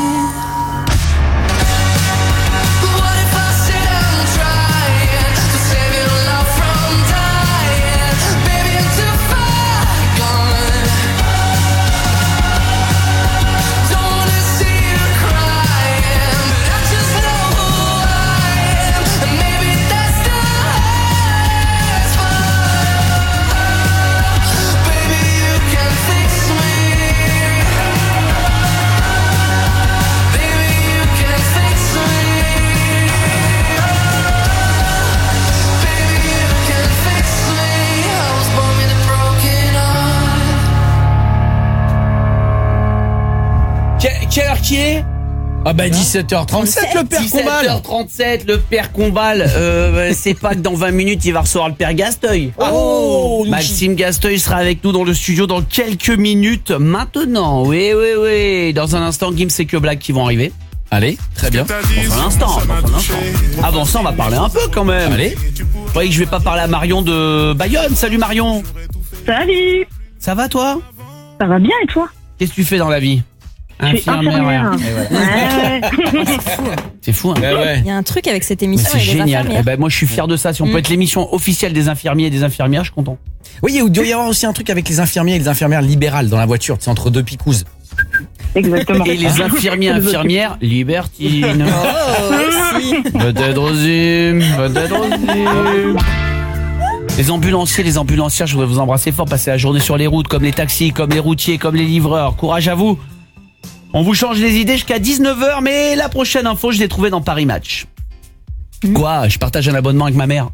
What if I said I'm trying to save your love from dying? Baby, I'm too far gone. Don't wanna see you crying, but I just know who I am, and maybe that's the highest part. Baby, you can fix me. Baby, you can fix me. Baby, you can fix me. I was born with a broken heart. Que- Quelle heure qui est? Ah bah dix-sept heures trente-sept, le père dix-sept Combal. heures trente-sept, le père Combal. Euh, c'est pas que dans vingt minutes, il va recevoir le père Gasteuil. Oh, Maxime Gasteuil sera avec nous dans le studio dans quelques minutes maintenant. Oui, oui, oui. Dans un instant, Gims et que Black qui vont arriver. Allez, très bien. Dans un instant, dans un instant. Avant ça, on va parler un peu quand même. Allez. Vous voyez que je vais pas parler à Marion de Bayonne. Salut Marion. Salut. Ça va toi? Ça va bien et toi? Qu'est-ce que tu fais dans la vie? Je suis infirmière. Et voilà. Ouais. C'est fou, hein. Il y a un truc avec cette Mais émission c'est et les génial. infirmières. Eh ben, moi, je suis fier de ça. Si on Mm. peut être l'émission officielle des infirmiers et des infirmières, je suis content. Oui, il doit y avoir aussi un truc avec les infirmiers et les infirmières libérales dans la voiture, c'est entre deux picouses. Exactement. Et les infirmiers infirmières libertines. Oh, aussi. Peut-être aussi, peut-être aussi. Les ambulanciers, les ambulancières, je voudrais vous embrasser fort, passer la journée sur les routes, comme les taxis, comme les routiers, comme les livreurs. Courage à vous. On vous change les idées jusqu'à dix-neuf heures, mais la prochaine info, je l'ai trouvée dans Paris Match. Quoi? Je partage un abonnement avec ma mère.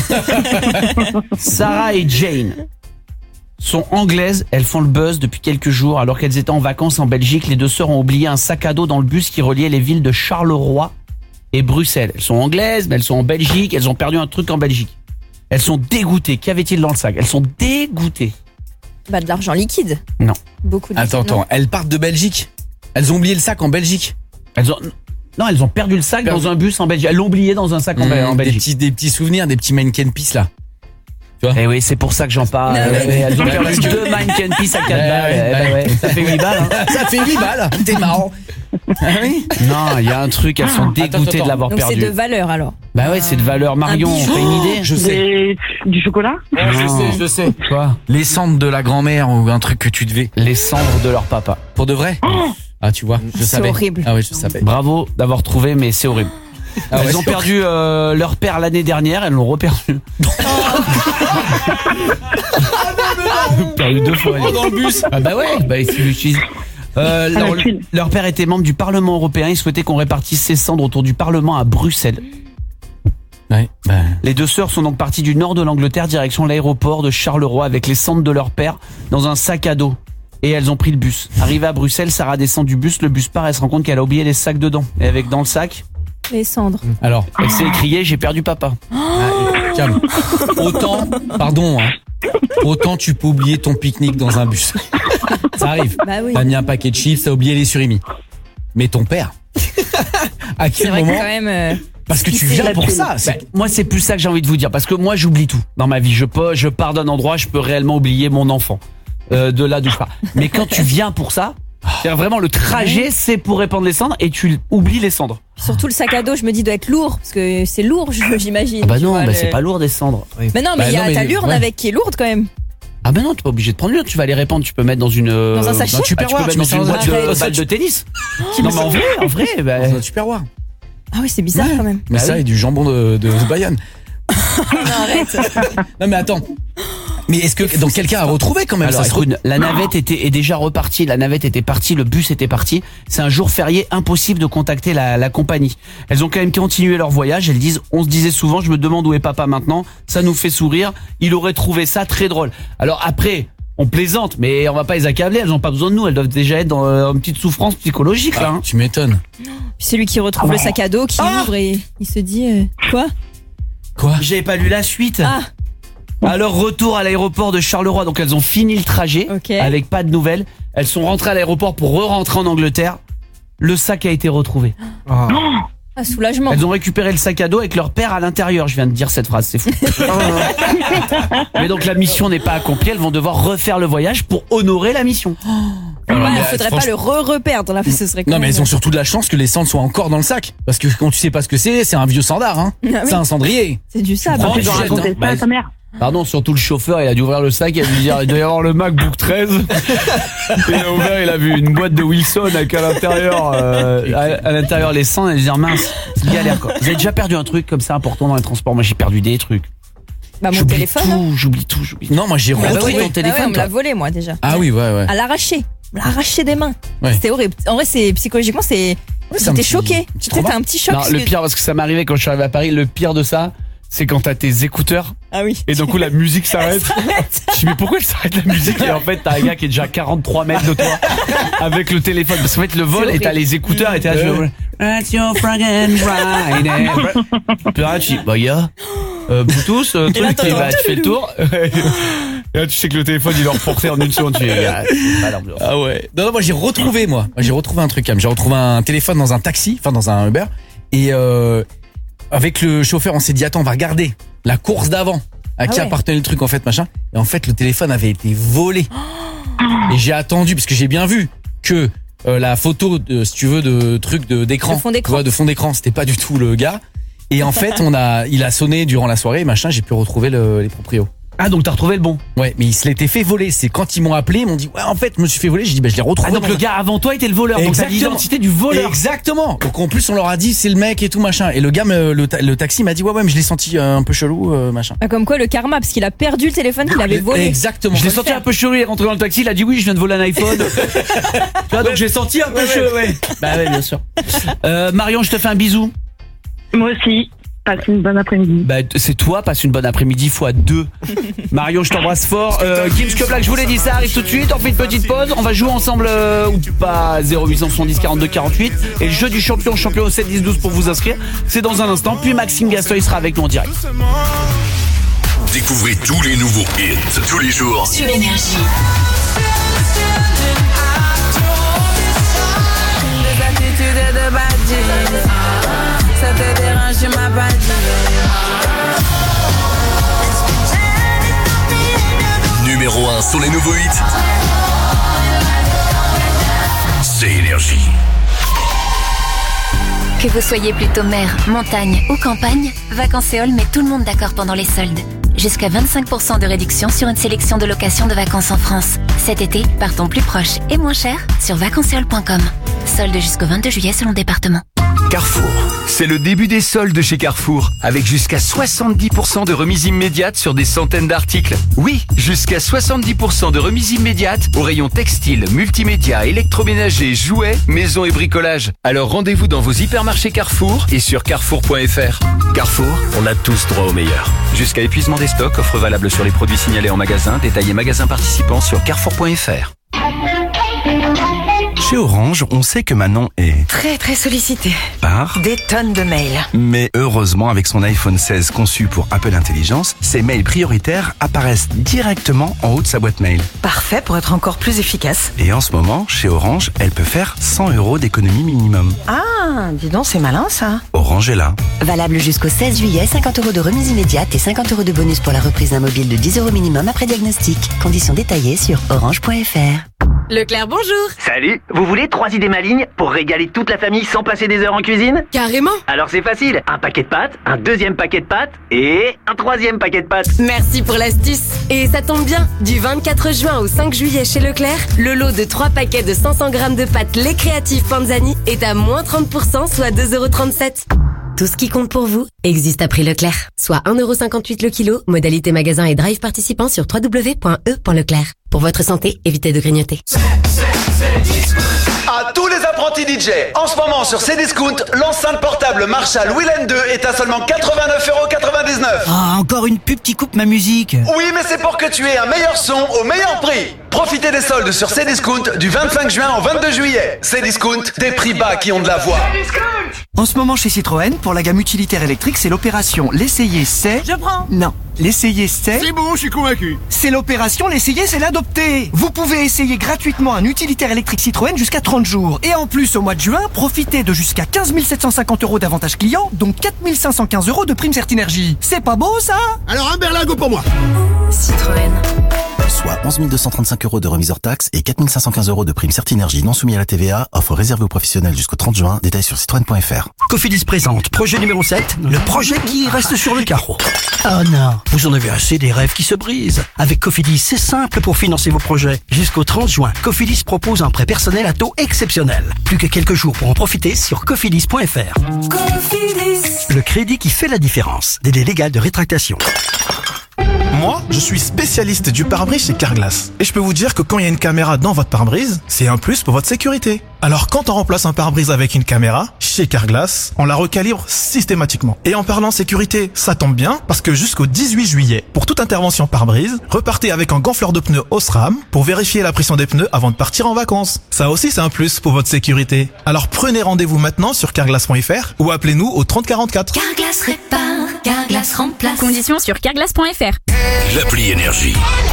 Sarah et Jane sont anglaises, elles font le buzz depuis quelques jours alors qu'elles étaient en vacances en Belgique. Les deux sœurs ont oublié un sac à dos dans le bus qui reliait les villes de Charleroi et Bruxelles. Elles sont anglaises, mais elles sont en Belgique, elles ont perdu un truc en Belgique. Elles sont dégoûtées. Qu'avait-il dans le sac? Elles sont dégoûtées. Bah, de l'argent liquide. Non. Beaucoup de Attends, liquide, non attends, elles partent de Belgique. Elles ont oublié le sac en Belgique. Elles ont non, elles ont perdu le sac Perdu. dans un bus en Belgique. Elles l'ont oublié dans un sac en, Mmh, en des Belgique. petits, des petits souvenirs, des petits Meinken Peace là. Tu vois? Eh oui, c'est pour ça que j'en parle. Non, Eh mais- oui, elles ont Ouais, perdu parce que- deux Meinken Peace à quatre Ouais, balles. ouais, Eh ben ouais. ouais, ça fait huit balles. Hein. Ça fait huit balles. T'es marrant. Ah oui? Non, il y a un truc, elles sont dégoûtées Attends, attends. de l'avoir Donc c'est perdu. de valeur alors. Bah ouais, c'est de valeur. Marion, bijou. t'as une idée? Je sais. Des- Du chocolat? Oh, je sais, je sais. Quoi? Les cendres de la grand-mère ou un truc que tu devais. Les cendres de leur papa. Pour de vrai? Ah, tu vois, je C'est savais. horrible. Ah oui, je savais. Bravo d'avoir trouvé, mais c'est horrible. Ah ouais, Elles ont c'est perdu euh, leur père l'année dernière, elles l'ont reperdu. Perdu deux fois. Oh, dans le bus. Ah bah ouais, bah ils l'utilisent. Euh, leur, la thune. leur père était membre du Parlement européen, il souhaitait qu'on répartisse ses cendres autour du Parlement à Bruxelles. Ouais, bah. Les deux sœurs sont donc parties du nord de l'Angleterre direction l'aéroport de Charleroi avec les cendres de leur père dans un sac à dos. Et elles ont pris le bus. Arrivée à Bruxelles, Sarah descend du bus, le bus part, elle se rend compte qu'elle a oublié les sacs dedans. Et avec dans le sac, Les cendres. Alors, elle s'est écriée, j'ai perdu papa. ah, calme. Autant, pardon, hein, autant tu peux oublier ton pique-nique dans un bus. Ça arrive. Bah oui. T'as mis un paquet de chips, t'as oublié les surimi. Mais ton père, à C'est quel vrai que moment? quand même. euh, Parce que tu c'est viens la pour thune. ça. c'est- Bah, moi, c'est plus ça que j'ai envie de vous dire. Parce que moi, j'oublie tout dans ma vie. Je peux, je pars d'un endroit, je peux réellement oublier mon enfant. Euh, de là d'où je pars. Mais quand tu viens pour ça, c'est vraiment le trajet, c'est pour répandre les cendres et tu oublies les cendres. Surtout le sac à dos, je me dis, doit être lourd. Parce que c'est lourd, je- j'imagine. Ah bah tu non, vois, bah le- c'est pas lourd des cendres. Mais non, mais Bah il y a non, mais- ta l'urne ouais. avec qui est lourde quand même. Ah bah non, t'es pas obligé de prendre l'urne, tu vas les répandre, tu peux mettre dans une euh, Dans un sachet tu peux Tupperware, mettre tu dans mets ça une dans un- boîte de Arrête. balle de tennis. Tu Non mets mais en ça- vrai, en vrai, bah, Dans un Tupperware. Ah oui, c'est bizarre quand même. Mais Bah ça oui. et du jambon de, de, de Bayonne. Non, arrête. Non mais attends. Mais est-ce que donc quelqu'un a retrouvé quand même alors ça se écoute, trouve- la navette était est déjà repartie, la navette était partie, le bus était parti. C'est un jour férié, impossible de contacter la, la compagnie. Elles ont quand même continué leur voyage. Elles disent, on se disait souvent, je me demande où est papa maintenant. Ça nous fait sourire. Il aurait trouvé ça très drôle. Alors après, on plaisante, mais on va pas les accabler. Elles ont pas besoin de nous. Elles doivent déjà être dans euh, une petite souffrance psychologique là. Ah, hein. tu m'étonnes. Puis celui qui retrouve le sac à dos, qui Ah ouvre et il se dit euh, quoi Quoi? J'avais pas lu la suite. Ah, Alors retour à l'aéroport de Charleroi, donc elles ont fini le trajet Ok. avec pas de nouvelles. Elles sont rentrées à l'aéroport pour re-rentrer en Angleterre. Le sac a été retrouvé. ah soulagement. Elles ont récupéré le sac à dos avec leur père à l'intérieur. Je viens de dire cette phrase, c'est fou. Mais donc la mission n'est pas accomplie. Elles vont devoir refaire le voyage pour honorer la mission. Alors, Bah, mais faudrait franchement- pas le re-reperdre là, ce serait. Non, mais elles ont ont surtout de la chance que les cendres soient encore dans le sac. Parce que quand tu sais pas ce que c'est, c'est un vieux sandard, hein. Ah oui. C'est un cendrier. C'est du sable. prends, Tu tu dois jettes, raconter hein. ça à Bah, ta mère. Pardon, surtout le chauffeur, il a dû ouvrir le sac, il a dû dire, il doit y avoir le MacBook treize. Il a ouvert, il a vu une boîte de Wilson avec à l'intérieur, euh, à, à l'intérieur les cendres, et il a dit, mince, c'est galère, quoi. Vous avez déjà perdu un truc comme ça important dans les transports? Moi, j'ai perdu des trucs. Bah, mon J'oublie téléphone. tout, hein. j'oublie tout, j'oublie. Non, moi j'ai On me l'a retrouvé volé. ton téléphone, Ah ouais, on me toi. l'a volé, moi, déjà. Ah oui, ouais, ouais. À l'arracher. On l'a arraché des mains. Ouais. C'était horrible. En vrai, c'est psychologiquement, c'est. c'est un J'étais petit- choquée. petit C'était trauma. un petit choc. Non, parce le que- pire, parce que ça m'est arrivé quand je suis arrivé à Paris, le pire de ça, c'est quand t'as tes écouteurs. Ah oui. Et d'un coup, la musique s'arrête. Je dis, mais pourquoi elle s'arrête la musique? Et en fait, t'as un gars qui est déjà à quarante-trois mètres de toi, avec le téléphone. Parce qu'en fait, le vol, et t'as les écouteurs, et t'es là, tu vois, That's your friggin' Friday. Puis là, tu dis, bah, y'a, euh, Bluetooth, euh, Et là, truc, et t'entends bah, tu fais le tour. Et là, tu sais que le téléphone, il est reporté en une seconde. Tu dis, ah, c'est pas l'ambiance. Ah ouais. Non, non, moi j'ai retrouvé, moi. Moi, j'ai retrouvé un truc, Cam. J'ai retrouvé un téléphone dans un taxi, enfin dans un Uber. Et euh, avec le chauffeur, on s'est dit, attends, on va regarder la course d'avant. À Ah qui ouais. appartenait le truc, en fait, machin. Et en fait, le téléphone avait été volé. Et j'ai attendu, parce que j'ai bien vu que euh, la photo, de, si tu veux, de truc de d'écran, De fond d'écran. tu vois, de fond d'écran, c'était pas du tout le gars. Et en fait, on a, il a sonné durant la soirée, machin. J'ai pu retrouver le, les proprios. Ah, donc t'as retrouvé le bon. Ouais, mais il se l'était fait voler. C'est quand ils m'ont appelé, ils m'ont dit, ouais, en fait, je me suis fait voler. J'ai dit, bah, je l'ai retrouvé. Ah, donc dans le un- gars avant toi était le voleur. Donc t'as Exactement. l'identité du voleur. Exactement. Donc en plus on leur a dit c'est le mec et tout machin. Et le gars me- le, ta- le taxi m'a dit ouais ouais mais je l'ai senti euh, un peu chelou euh, machin. Ah, comme quoi, le karma, parce qu'il a perdu le téléphone qu'il avait volé. Exactement. Je l'ai Faut le senti faire. un peu chelou, il est rentré dans le taxi, il a dit oui, je viens de voler un iPhone. Tu vois, donc j'ai senti un peu Ouais, chelou, ouais. Bah ouais, bien sûr. Euh, Marion, je te fais un bisou. Moi aussi. Passe une bonne après-midi. Bah, t- c'est toi, passe une bonne après-midi fois deux. Marion, je t'embrasse fort. Euh, Gims que Black, je vous l'ai dit, ça arrive tout de suite. On fait une petite pause. On va jouer ensemble euh, ou pas zéro huit soixante-dix quarante-deux quarante-huit. Et le jeu du champion, champion au sept dix douze pour vous inscrire. C'est dans un instant. Puis Maxime Gastoy sera avec nous en direct. Découvrez tous les nouveaux hits tous les jours Sur Énergie. Des attitudes et de badges. Ça te dérange, tu m'as pas dit. Numéro un sur les nouveaux hits. C'est Énergie. Que vous soyez plutôt mer, montagne ou campagne, Vacances met tout le monde d'accord pendant les soldes. Jusqu'à vingt-cinq pour cent de réduction sur une sélection de locations de vacances en France. Cet été, partons plus proche et moins cher sur vacanceol point com. Soldes jusqu'au vingt-deux juillet selon département. Carrefour, c'est le début des soldes chez Carrefour, avec jusqu'à soixante-dix pour cent de remise immédiate sur des centaines d'articles. Oui, jusqu'à soixante-dix pour cent de remise immédiate au rayon textile, multimédia, électroménager, jouets, maison et bricolage. Alors rendez-vous dans vos hypermarchés Carrefour et sur carrefour point f r. Carrefour, on a tous droit au meilleur. Jusqu'à épuisement des stocks, offre valable sur les produits signalés en magasin, détaillés magasin participant sur carrefour point f r. Chez Orange, on sait que Manon est Très très sollicité. par, Des tonnes de mails. mais heureusement avec son iPhone seize conçu pour Apple Intelligence, ses mails prioritaires apparaissent directement en haut de sa boîte mail. Parfait pour être encore plus efficace. Et en ce moment, chez Orange, elle peut faire cent euros d'économie minimum. Ah, dis donc, c'est malin ça. Orange est là. Valable jusqu'au seize juillet, cinquante euros de remise immédiate et cinquante euros de bonus pour la reprise d'un mobile de dix euros minimum après diagnostic. Conditions détaillées sur orange point f r. Leclerc, bonjour. Salut, vous voulez trois idées malignes pour régaler toute la famille sans passer des heures en cuisine? Carrément. Alors c'est facile, un paquet de pâtes, un deuxième paquet de pâtes et un troisième paquet de pâtes. Merci pour l'astuce. Et ça tombe bien, du vingt-quatre juin au cinq juillet chez Leclerc, le lot de trois paquets de cinq cents grammes de pâtes Les Créatifs Panzani est à moins trente pour cent, soit deux euros trente-sept. Tout ce qui compte pour vous existe à prix Leclerc, soit un euro cinquante-huit le kilo, modalité magasin et drive participant sur w w w point e point leclerc. Pour votre santé, évitez de grignoter. À tous les apprentis D J, en ce moment sur Cdiscount, l'enceinte portable Marshall Willen deux est à seulement quatre-vingt-neuf euros quatre-vingt-dix-neuf. Ah, encore une pub qui coupe ma musique. Oui, mais c'est pour que tu aies un meilleur son au meilleur prix. Profitez des soldes sur Cdiscount du vingt-cinq juin au vingt-deux juillet. Cdiscount, des prix bas qui ont de la voix. En ce moment chez Citroën, pour la gamme utilitaire électrique, c'est l'opération L'essayer c'est... Je prends. Non. L'essayer c'est... C'est bon, je suis convaincu. C'est l'opération L'essayer c'est l'adopter. Vous pouvez essayer gratuitement un utilitaire électrique Citroën jusqu'à trente jours. Et en plus, au mois de juin, profitez de jusqu'à quinze mille sept cent cinquante euros d'avantages clients, dont quatre mille cinq cent quinze euros de prime Certinergie. C'est pas beau ça? Alors un berlingot pour moi. Citroën. soit onze mille deux cent trente-cinq euros de remise hors taxe et quatre mille cinq cent quinze euros de prime Certinergie non soumis à la T V A. Offre réservée aux professionnels jusqu'au trente juin. Détails sur citroën point f r. Cofidis présente projet numéro sept, le projet qui reste sur le carreau. Oh non, vous en avez assez des rêves qui se brisent. Avec Cofidis, c'est simple pour financer vos projets. Jusqu'au trente juin, Cofidis propose un prêt personnel à taux exceptionnel. Plus que quelques jours pour en profiter sur cofidis point f r. Cofidis. Le crédit qui fait la différence. Délai légal de rétractation. Moi, je suis spécialiste du pare-brise chez Carglass. Et je peux vous dire que quand il y a une caméra dans votre pare-brise, c'est un plus pour votre sécurité. Alors quand on remplace un pare-brise avec une caméra, chez Carglass, on la recalibre systématiquement. Et en parlant sécurité, ça tombe bien, parce que jusqu'au dix-huit juillet, pour toute intervention pare-brise, repartez avec un gonfleur de pneus Osram pour vérifier la pression des pneus avant de partir en vacances. Ça aussi, c'est un plus pour votre sécurité. Alors prenez rendez-vous maintenant sur carglass point f r ou appelez-nous au trente quarante-quatre. Carglass répare, Carglass remplace. Conditions sur carglass point f r. L'appli Énergie.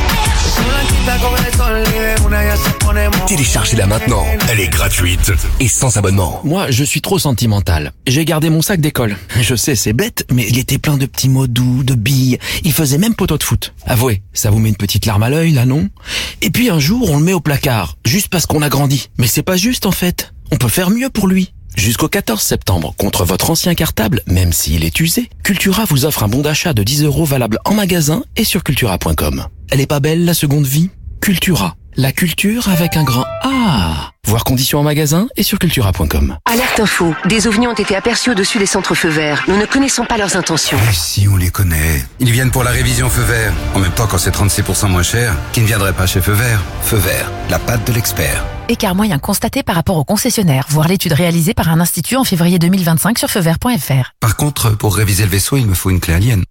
Téléchargez-la maintenant. Elle est gratuite et sans abonnement. Moi, je suis trop sentimental. J'ai gardé mon sac d'école. Je sais, c'est bête, mais il était plein de petits mots doux, de billes. Il faisait même poteau de foot. Avouez, ça vous met une petite larme à l'œil, là, non? Et puis un jour, on le met au placard, juste parce qu'on a grandi. Mais c'est pas juste, en fait. On peut faire mieux pour lui. Jusqu'au quatorze septembre, contre votre ancien cartable, même s'il est usé, Cultura vous offre un bon d'achat de dix euros valable en magasin et sur cultura point com. Elle est pas belle, la seconde vie? Cultura. La culture avec un grand A. Voir conditions en magasin et sur cultura point com. Alerte info. Des ovnis ont été aperçus au-dessus des centres feux verts. Nous ne connaissons pas leurs intentions. Mais si, on les connaît. Ils viennent pour la révision feu vert. En même temps, quand c'est trente-six pour cent moins cher, qui ne viendrait pas chez Feu Vert? Feu Vert, la patte de l'expert. Écart moyen constaté par rapport au concessionnaire. Voir l'étude réalisée par un institut en février deux mille vingt-cinq sur feu vert point f r. Par contre, pour réviser le vaisseau, il me faut une clé alien.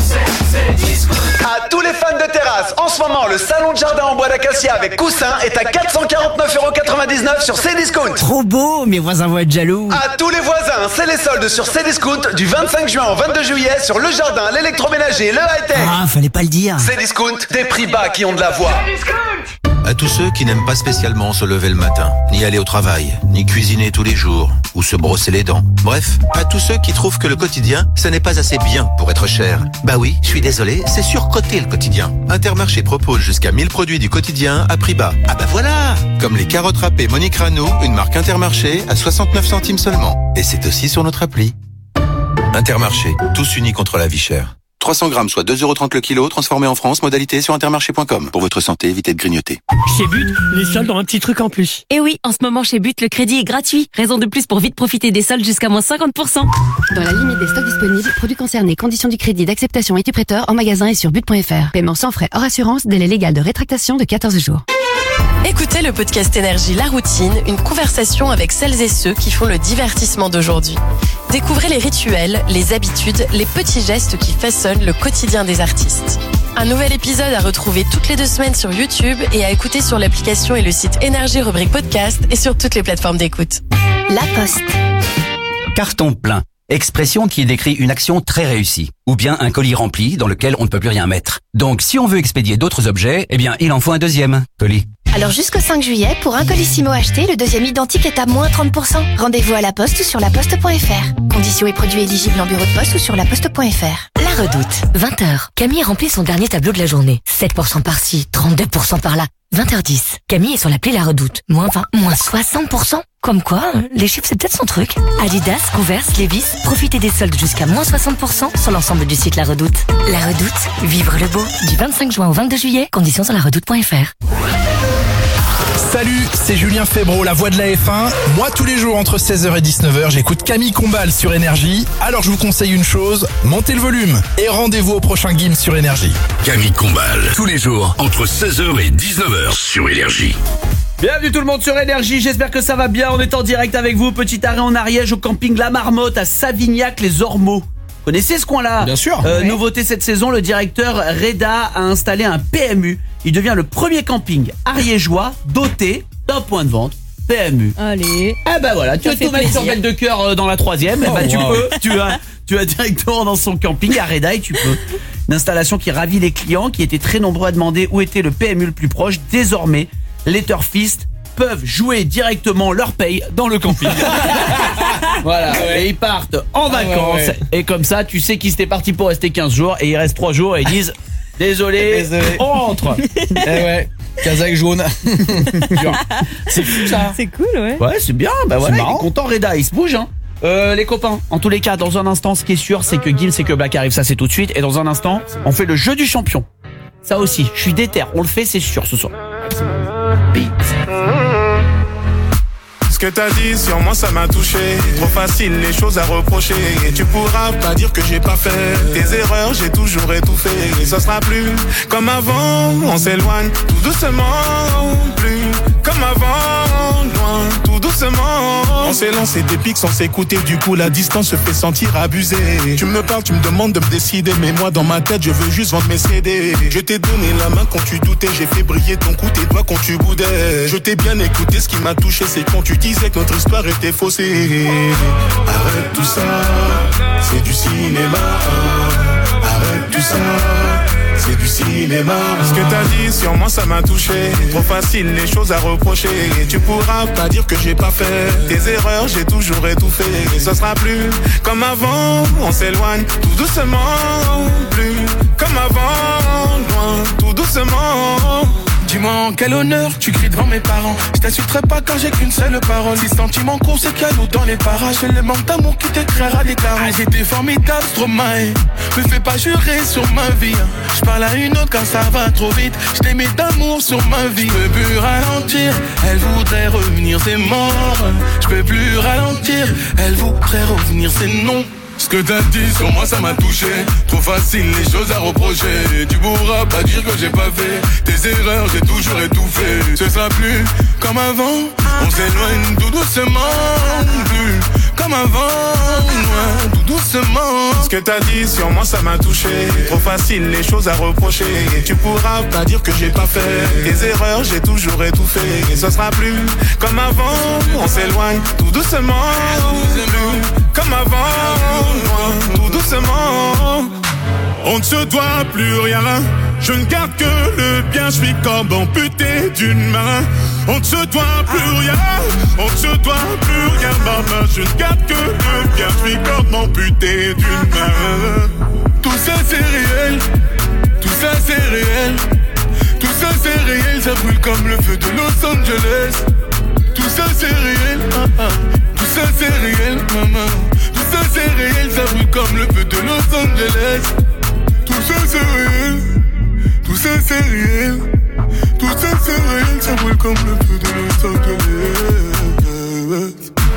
À tous les fans de terrasse, en ce moment, le salon de jardin en bois d'acacia avec coussin est à quatre cent quarante-neuf euros quatre-vingt-dix-neuf sur Cdiscount. Trop beau, mes voisins vont être jaloux. À tous les voisins, c'est les soldes sur Cdiscount du vingt-cinq juin au vingt-deux juillet sur le jardin, l'électroménager, le high-tech. Ah, fallait pas le dire. Cdiscount, des prix bas qui ont de la voix. À tous ceux qui n'aiment pas spécialement se lever le matin, ni aller au travail, ni cuisiner tous les jours, ou se brosser les dents. Bref, à tous ceux qui trouvent que le quotidien, ce n'est pas assez bien pour être cher. Bah oui, je suis désolé, c'est surcoté le quotidien. Intermarché propose jusqu'à mille produits du quotidien à prix bas. Ah bah voilà! Comme les carottes râpées Monique Rano, une marque Intermarché à soixante-neuf centimes seulement. Et c'est aussi sur notre appli. Intermarché, tous unis contre la vie chère. trois cents grammes, soit deux euros trente le kilo, transformé en France, modalité sur intermarché point com. Pour votre santé, évitez de grignoter. Chez But, les soldes ont un petit truc en plus. Et oui, en ce moment chez But, le crédit est gratuit. Raison de plus pour vite profiter des soldes jusqu'à moins cinquante pour cent. Dans la limite des stocks disponibles, produits concernés, conditions du crédit, d'acceptation et du prêteur en magasin et sur but point f r. Paiement sans frais hors assurance, délai légal de rétractation de quatorze jours. Écoutez le podcast Énergie La Routine, une conversation avec celles et ceux qui font le divertissement d'aujourd'hui. Découvrez les rituels, les habitudes, les petits gestes qui façonnent le quotidien des artistes. Un nouvel épisode à retrouver toutes les deux semaines sur YouTube et à écouter sur l'application et le site Énergie rubrique podcast et sur toutes les plateformes d'écoute. La Poste. Carton plein. Expression qui décrit une action très réussie. Ou bien un colis rempli dans lequel on ne peut plus rien mettre. Donc si on veut expédier d'autres objets, eh bien il en faut un deuxième colis. Alors jusqu'au cinq juillet, pour un colissimo acheté, le deuxième identique est à moins trente pour cent. Rendez-vous à la Poste ou sur la poste point f r. Conditions et produits éligibles en bureau de poste ou sur la poste point f r. La Redoute, vingt heures. Camille remplit son dernier tableau de la journée. sept pour cent par-ci, trente-deux pour cent par-là. vingt heures dix. Camille est sur l'appli La Redoute. Moins vingt, moins soixante pour cent. Comme quoi, les chiffres c'est peut-être son truc. Adidas, Converse, Levi's, profitez des soldes jusqu'à moins soixante pour cent sur l'ensemble du site La Redoute. La Redoute, vivre le beau. Du vingt-cinq juin au vingt-deux juillet, conditions sur la redoute point f r. Salut, c'est Julien Febro, la voix de la F un. Moi, tous les jours, entre seize heures et dix-neuf heures, j'écoute Camille Combal sur Énergie. Alors, je vous conseille une chose, montez le volume et rendez-vous au prochain Gims sur Énergie. Camille Combal, tous les jours, entre seize heures et dix-neuf heures sur Énergie. Bienvenue tout le monde sur Énergie, j'espère que ça va bien. On est en direct avec vous, petit arrêt en Ariège au camping La Marmotte à Savignac-les-Ormeaux. Vous connaissez ce coin-là? Bien sûr. euh, ouais. Nouveauté cette saison, le directeur Reda a installé un P M U. Il devient le premier camping ariégeois doté d'un point de vente P M U. Allez. Ah bah voilà, tu Ça veux fait tout mettre sur plaisir. belle de cœur euh, dans la troisième, Oh, eh bah tu wow. peux, tu as, tu as directement dans son camping à Reda et tu peux. Une installation qui ravit les clients qui étaient très nombreux à demander où était le P M U le plus proche. Désormais, les turfistes peuvent jouer directement leur paye dans le camping. Voilà, ouais. et ils partent en Ah ouais, vacances ouais. et comme ça tu sais qu'ils étaient partis pour rester quinze jours et il reste trois jours et ils disent Désolé. Désolé. On rentre. Eh ouais. Kazakh jaune. C'est fou ça. C'est cool, ouais. Ouais, c'est bien. Bah C'est voilà, il marrant. est content, Reda. Il se bouge, hein. Euh, les copains, en tous les cas, dans un instant, ce qui est sûr, c'est que Gims et que Black arrivent, ça c'est tout de suite. Et dans un instant, on fait le jeu du champion. Ça aussi, je suis déter. On le fait, c'est sûr, ce soir. Ce que t'as dit sur moi ça m'a touché. Trop facile les choses à reprocher. Et tu pourras pas dire que j'ai pas fait tes erreurs, j'ai toujours étouffé. Et ça sera plus comme avant. On s'éloigne tout doucement. Plus comme avant. Loin tout doucement. On s'est lancé des pics sans s'écouter. Du coup la distance se fait sentir abusée. Tu me parles, tu me demandes de me décider. Mais moi dans ma tête je veux juste vendre mes C D. Je t'ai donné la main quand tu doutais. J'ai fait briller ton cou, tes doigts quand tu boudais. Je t'ai bien écouté, ce qui m'a touché c'est quand tu disais que notre histoire était faussée. Arrête tout ça, c'est du cinéma. Arrête tout ça, c'est du cinéma. Ce que t'as dit sur moi ça m'a touché. Trop facile les choses à reprocher. Et tu pourras pas dire que j'ai pas fait tes erreurs, j'ai toujours étouffé. Et ça sera plus comme avant. On s'éloigne tout doucement. Plus comme avant. Loin tout doucement. Dis-moi en quel honneur tu cries devant mes parents. Je t'insulterai pas quand j'ai qu'une seule parole. Si sentiment court c'est cadeau dans les parages. C'est le manque d'amour qui t'écrira des carreaux. Ah, j'étais formidable, Stromae. Me fais pas jurer sur ma vie. Je parle à une autre quand ça va trop vite. Je t'aimais d'amour sur ma vie. Je peux plus ralentir, elle voudrait revenir, c'est mort. Je peux plus ralentir, elle voudrait revenir, c'est non. Ce que t'as dit sur moi ça m'a touché. Trop facile les choses à reprocher. Tu pourras pas dire que j'ai pas fait tes erreurs, j'ai toujours étouffé. Ce sera plus comme avant. On s'éloigne tout doucement. Plus comme avant. Loin tout doucement. Ce que t'as dit sur moi ça m'a touché. Trop facile les choses à reprocher. Et tu pourras pas dire que j'ai pas fait tes erreurs, j'ai toujours étouffé. Et ce sera plus comme avant. On s'éloigne tout doucement. Plus comme avant. Loin, tout doucement. On ne se doit plus rien. Je ne garde que le bien. Je suis comme amputé d'une main. On ne se doit plus rien. On ne se doit plus rien, maman. Je ne garde que le bien. Je suis comme amputé d'une main. Tout ça c'est réel. Tout ça c'est réel. Tout ça c'est réel. Ça brûle comme le feu de Los Angeles. Tout ça c'est réel. Ah, ah. Tout ça c'est réel, maman. Tout ça c'est réel, ça brûle comme le feu de Los Angeles. Tout ça c'est réel. Tout ça c'est réel. Tout ça c'est réel, ça brûle comme le feu de Los Angeles.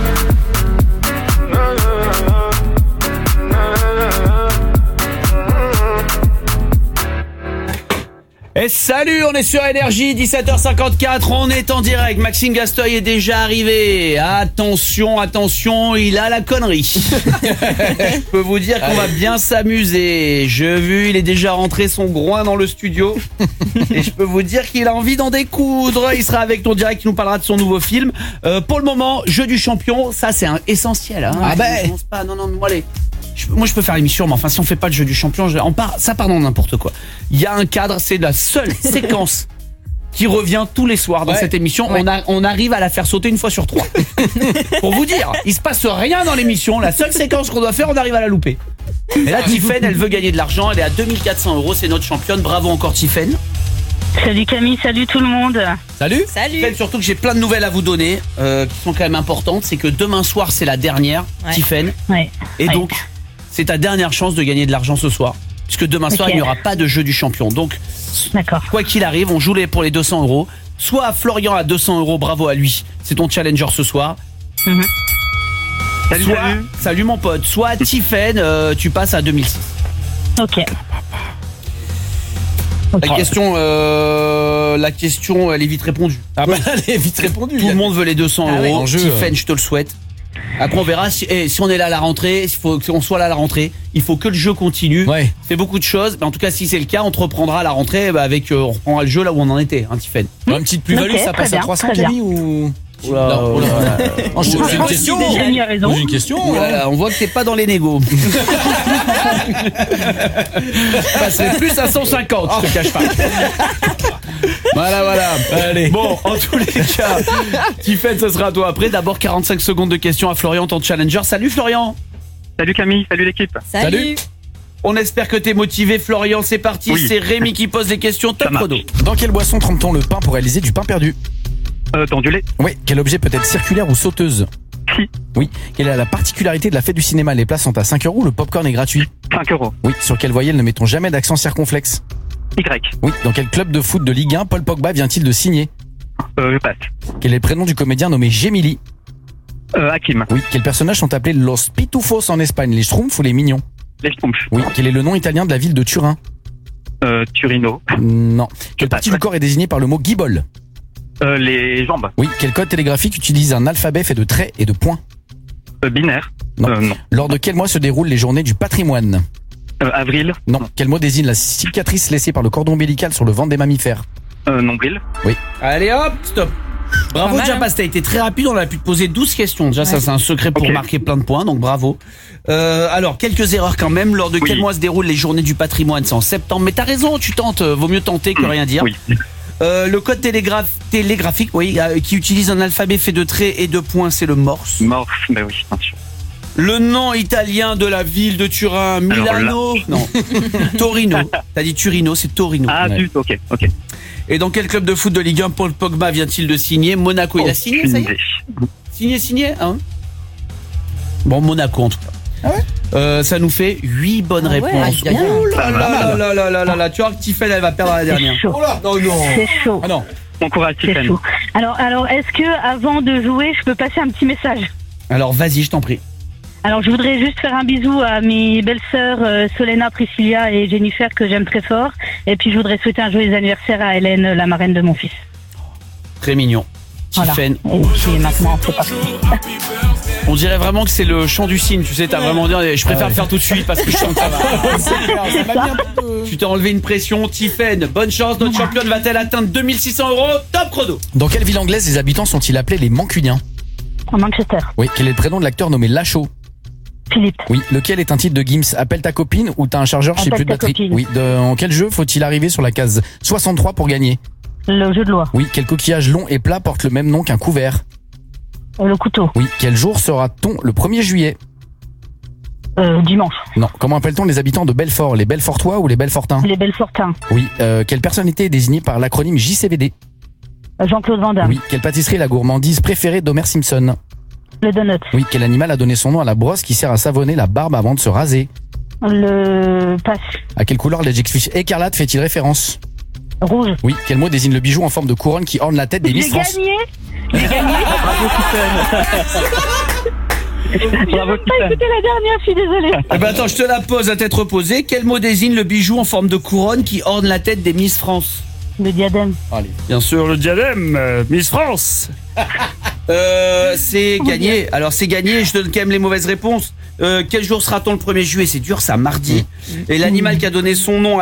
Et salut, on est sur Énergie, dix-sept heures cinquante-quatre, on est en direct. Maxime Gasteuil est déjà arrivé. Attention, attention, il a la connerie. Je peux vous dire qu'on va bien s'amuser. Je vu, il est déjà rentré son groin dans le studio. Et je peux vous dire qu'il a envie d'en découdre. Il sera avec ton direct, il nous parlera de son nouveau film. Euh, pour le moment, jeu du champion, ça c'est un essentiel. Hein. Ah ben. Pas. Non, non, moi les... Je, moi je peux faire l'émission, mais enfin si on fait pas le jeu du champion, je, on part, ça part dans n'importe quoi. Il y a un cadre, c'est la seule séquence qui revient tous les soirs dans ouais. cette émission. Ouais. On, a, on arrive à la faire sauter une fois sur trois. Pour vous dire, il se passe rien dans l'émission. La seule séquence qu'on doit faire, on arrive à la louper. Et là, Tiffaine, elle veut gagner de l'argent. Elle est à deux mille quatre cents euros. C'est notre championne. Bravo encore, Tiffaine. Salut Camille, salut tout le monde. Salut. Salut. Tiffaine, surtout que j'ai plein de nouvelles à vous donner euh, qui sont quand même importantes. C'est que demain soir, c'est la dernière, ouais. Tiffaine. Ouais. Et ouais. donc, c'est ta dernière chance de gagner de l'argent ce soir. Puisque demain soir, okay. il n'y aura pas de jeu du champion. Donc, d'accord. Quoi qu'il arrive, on joue les pour les deux cents euros. Soit Florian à deux cents euros, bravo à lui. C'est ton challenger ce soir. Mm-hmm. Salut, soit, salut. Salut mon pote. Soit Tiffaine, euh, tu passes à deux mille six. Ok. La question, euh, la question, elle est vite répondue. Ah bah, elle est vite répondue. Tout le monde veut les deux cents ah euros. Oui, Tiffaine, je te le souhaite. Après, on verra si, eh, si on est là à la rentrée, il faut qu'on soit là à la rentrée. Il faut que le jeu continue. Ouais. C'est beaucoup de choses. Mais en tout cas, si c'est le cas, on te reprendra à la rentrée bah, avec, euh, on reprendra le jeu là où on en était, hein, Tiffaine. Mmh. Une petite plus-value, okay, ça passe bien, à trois cents, Camille, ou... Oula, non, oula, oula. Non, j'ai une question. J'ai une question. Voilà, on voit que t'es pas dans les négos. Passerait plus à cent cinquante, je te cache pas. Voilà, voilà. Allez. Bon, en tous les cas, Tiffaine, ce sera à toi après. D'abord, quarante-cinq secondes de questions à Florian, ton challenger. Salut Florian. Salut Camille, salut l'équipe. Salut. On espère que t'es motivé, Florian. C'est parti, Oui. c'est Rémi qui pose les questions. Top chrono. Dans quelle boisson trempe-t-on le pain pour réaliser du pain perdu? Euh, dans du lait. Oui. Quel objet peut être circulaire ou sauteuse? Oui. Quelle est la particularité de la fête du cinéma? Les places sont à cinq euros, le popcorn est gratuit. cinq euros. Oui. Sur quelle voyelle ne mettons jamais d'accent circonflexe? Y. Oui. Dans quel club de foot de Ligue un Paul Pogba vient-il de signer? Euh, je passe. Quel est le prénom du comédien nommé Gemili? Euh, Hakim. Oui. Quels personnages sont appelés Los Pitufos en Espagne? Les Schtroumpfs ou les Mignons? Les Schtroumpfs. Oui. Quel est le nom italien de la ville de Turin? Euh, Turino. Non. Quelle partie du corps est désignée par le mot guibole? Euh, les jambes. Oui. Quel code télégraphique utilise un alphabet fait de traits et de points? Euh, binaire. Non. Euh, non. Lors de quel mois se déroulent les journées du patrimoine? Euh, avril. Non. Quel mot désigne la cicatrice laissée par le cordon ombilical sur le ventre des mammifères? Euh, nombril. Oui. Allez hop, stop. Bravo, Pas mal, Jabas, t'as été très rapide, on a pu te poser douze questions. Déjà, ça Ouais. c'est un secret pour Ok. marquer plein de points, donc bravo. Euh, alors, quelques erreurs quand même. Lors de Oui. quel mois se déroulent les journées du patrimoine? C'est en septembre. Mais t'as raison, tu tentes. euh, Vaut mieux tenter que rien dire. Oui. Euh, le code télégraphe, télégraphique, oui, euh, qui utilise un alphabet fait de traits et de points, c'est le morse. Morse, mais oui, bien sûr. Le nom italien de la ville de Turin, Milano, non, Torino. T'as dit Turino, c'est Torino. Ah, Ouais. zut, ok, ok. Et dans quel club de foot de Ligue un Paul Pogba vient-il de signer? Monaco. Il a signé, ça y est? Aucune idée. Signé, signé, hein? Bon, Monaco en tout cas. Ah ouais Euh, ça nous fait huit bonnes Ah ouais, réponses. ah, bien. Oh là là là là là là là, tu vois que Tiffany elle va perdre la dernière. chaud. Oh là, non non. C'est chaud. Ah non. Bon courage, C'est Tiffany. chaud. Alors, alors est-ce que avant de jouer, je peux passer un petit message? Alors vas-y, je t'en prie. Alors, je voudrais juste faire un bisou à mes belles-sœurs euh, Solena, Priscilla et Jennifer que j'aime très fort. Et puis, je voudrais souhaiter un joyeux anniversaire à Hélène, la marraine de mon fils. Très mignon. Voilà. Tiffany. Et puis maintenant, c'est parti. On dirait vraiment que c'est le chant du cygne, tu sais, t'as vraiment dit, je préfère Ah ouais. le faire tout de suite parce que je sens que ça va. C'est clair, ça m'a mis un peu de- Tu t'es enlevé une pression, Tiffany. Bonne chance, notre championne va-t-elle atteindre deux mille six cents euros? Top chrono. Dans quelle ville anglaise les habitants sont-ils appelés les Mancuniens? En Manchester. Oui. Quel est le prénom de l'acteur nommé Lachaud? Philippe. Oui. Lequel est un titre de Gims? Appelle ta copine ou t'as un chargeur chez Appelle plus de ta batterie? copine. Oui. Dans quel jeu faut-il arriver sur la case soixante-trois pour gagner? Le jeu de loi. Oui. Quel coquillage long et plat porte le même nom qu'un couvert? Euh, Le couteau. Oui. Quel jour sera-t-on le premier juillet? Euh, dimanche. Non. Comment appelle-t-on les habitants de Belfort? Les Belfortois ou les Belfortins? Les Belfortins. Oui. Euh, quelle personnalité est désignée par l'acronyme J C V D? Euh, Jean-Claude Van Damme. Oui. Quelle pâtisserie est la gourmandise préférée d'Homer Simpson? Le donut. Oui. Quel animal a donné son nom à la brosse qui sert à savonner la barbe avant de se raser? Le passe. À quelle couleur l'adjectif écarlate fait-il référence? Rouge. Oui. Quel mot désigne le bijou en forme de couronne qui orne la tête des J'ai Miss France? gagné. J'ai gagné. Bravo, J'ai Bravo, même pas Tiffany. écouté la dernière, je suis désolée. Eh ben attends, je te la pose à tête reposée. Quel mot désigne le bijou en forme de couronne qui orne la tête des Miss France? Le diadème. Allez. Bien sûr, le diadème, euh, Miss France. euh, c'est gagné. Alors c'est gagné, je donne quand même les mauvaises réponses. Euh, quel jour sera-t-on le premier juillet? C'est dur, ça, mardi. Et l'animal qui a donné son nom à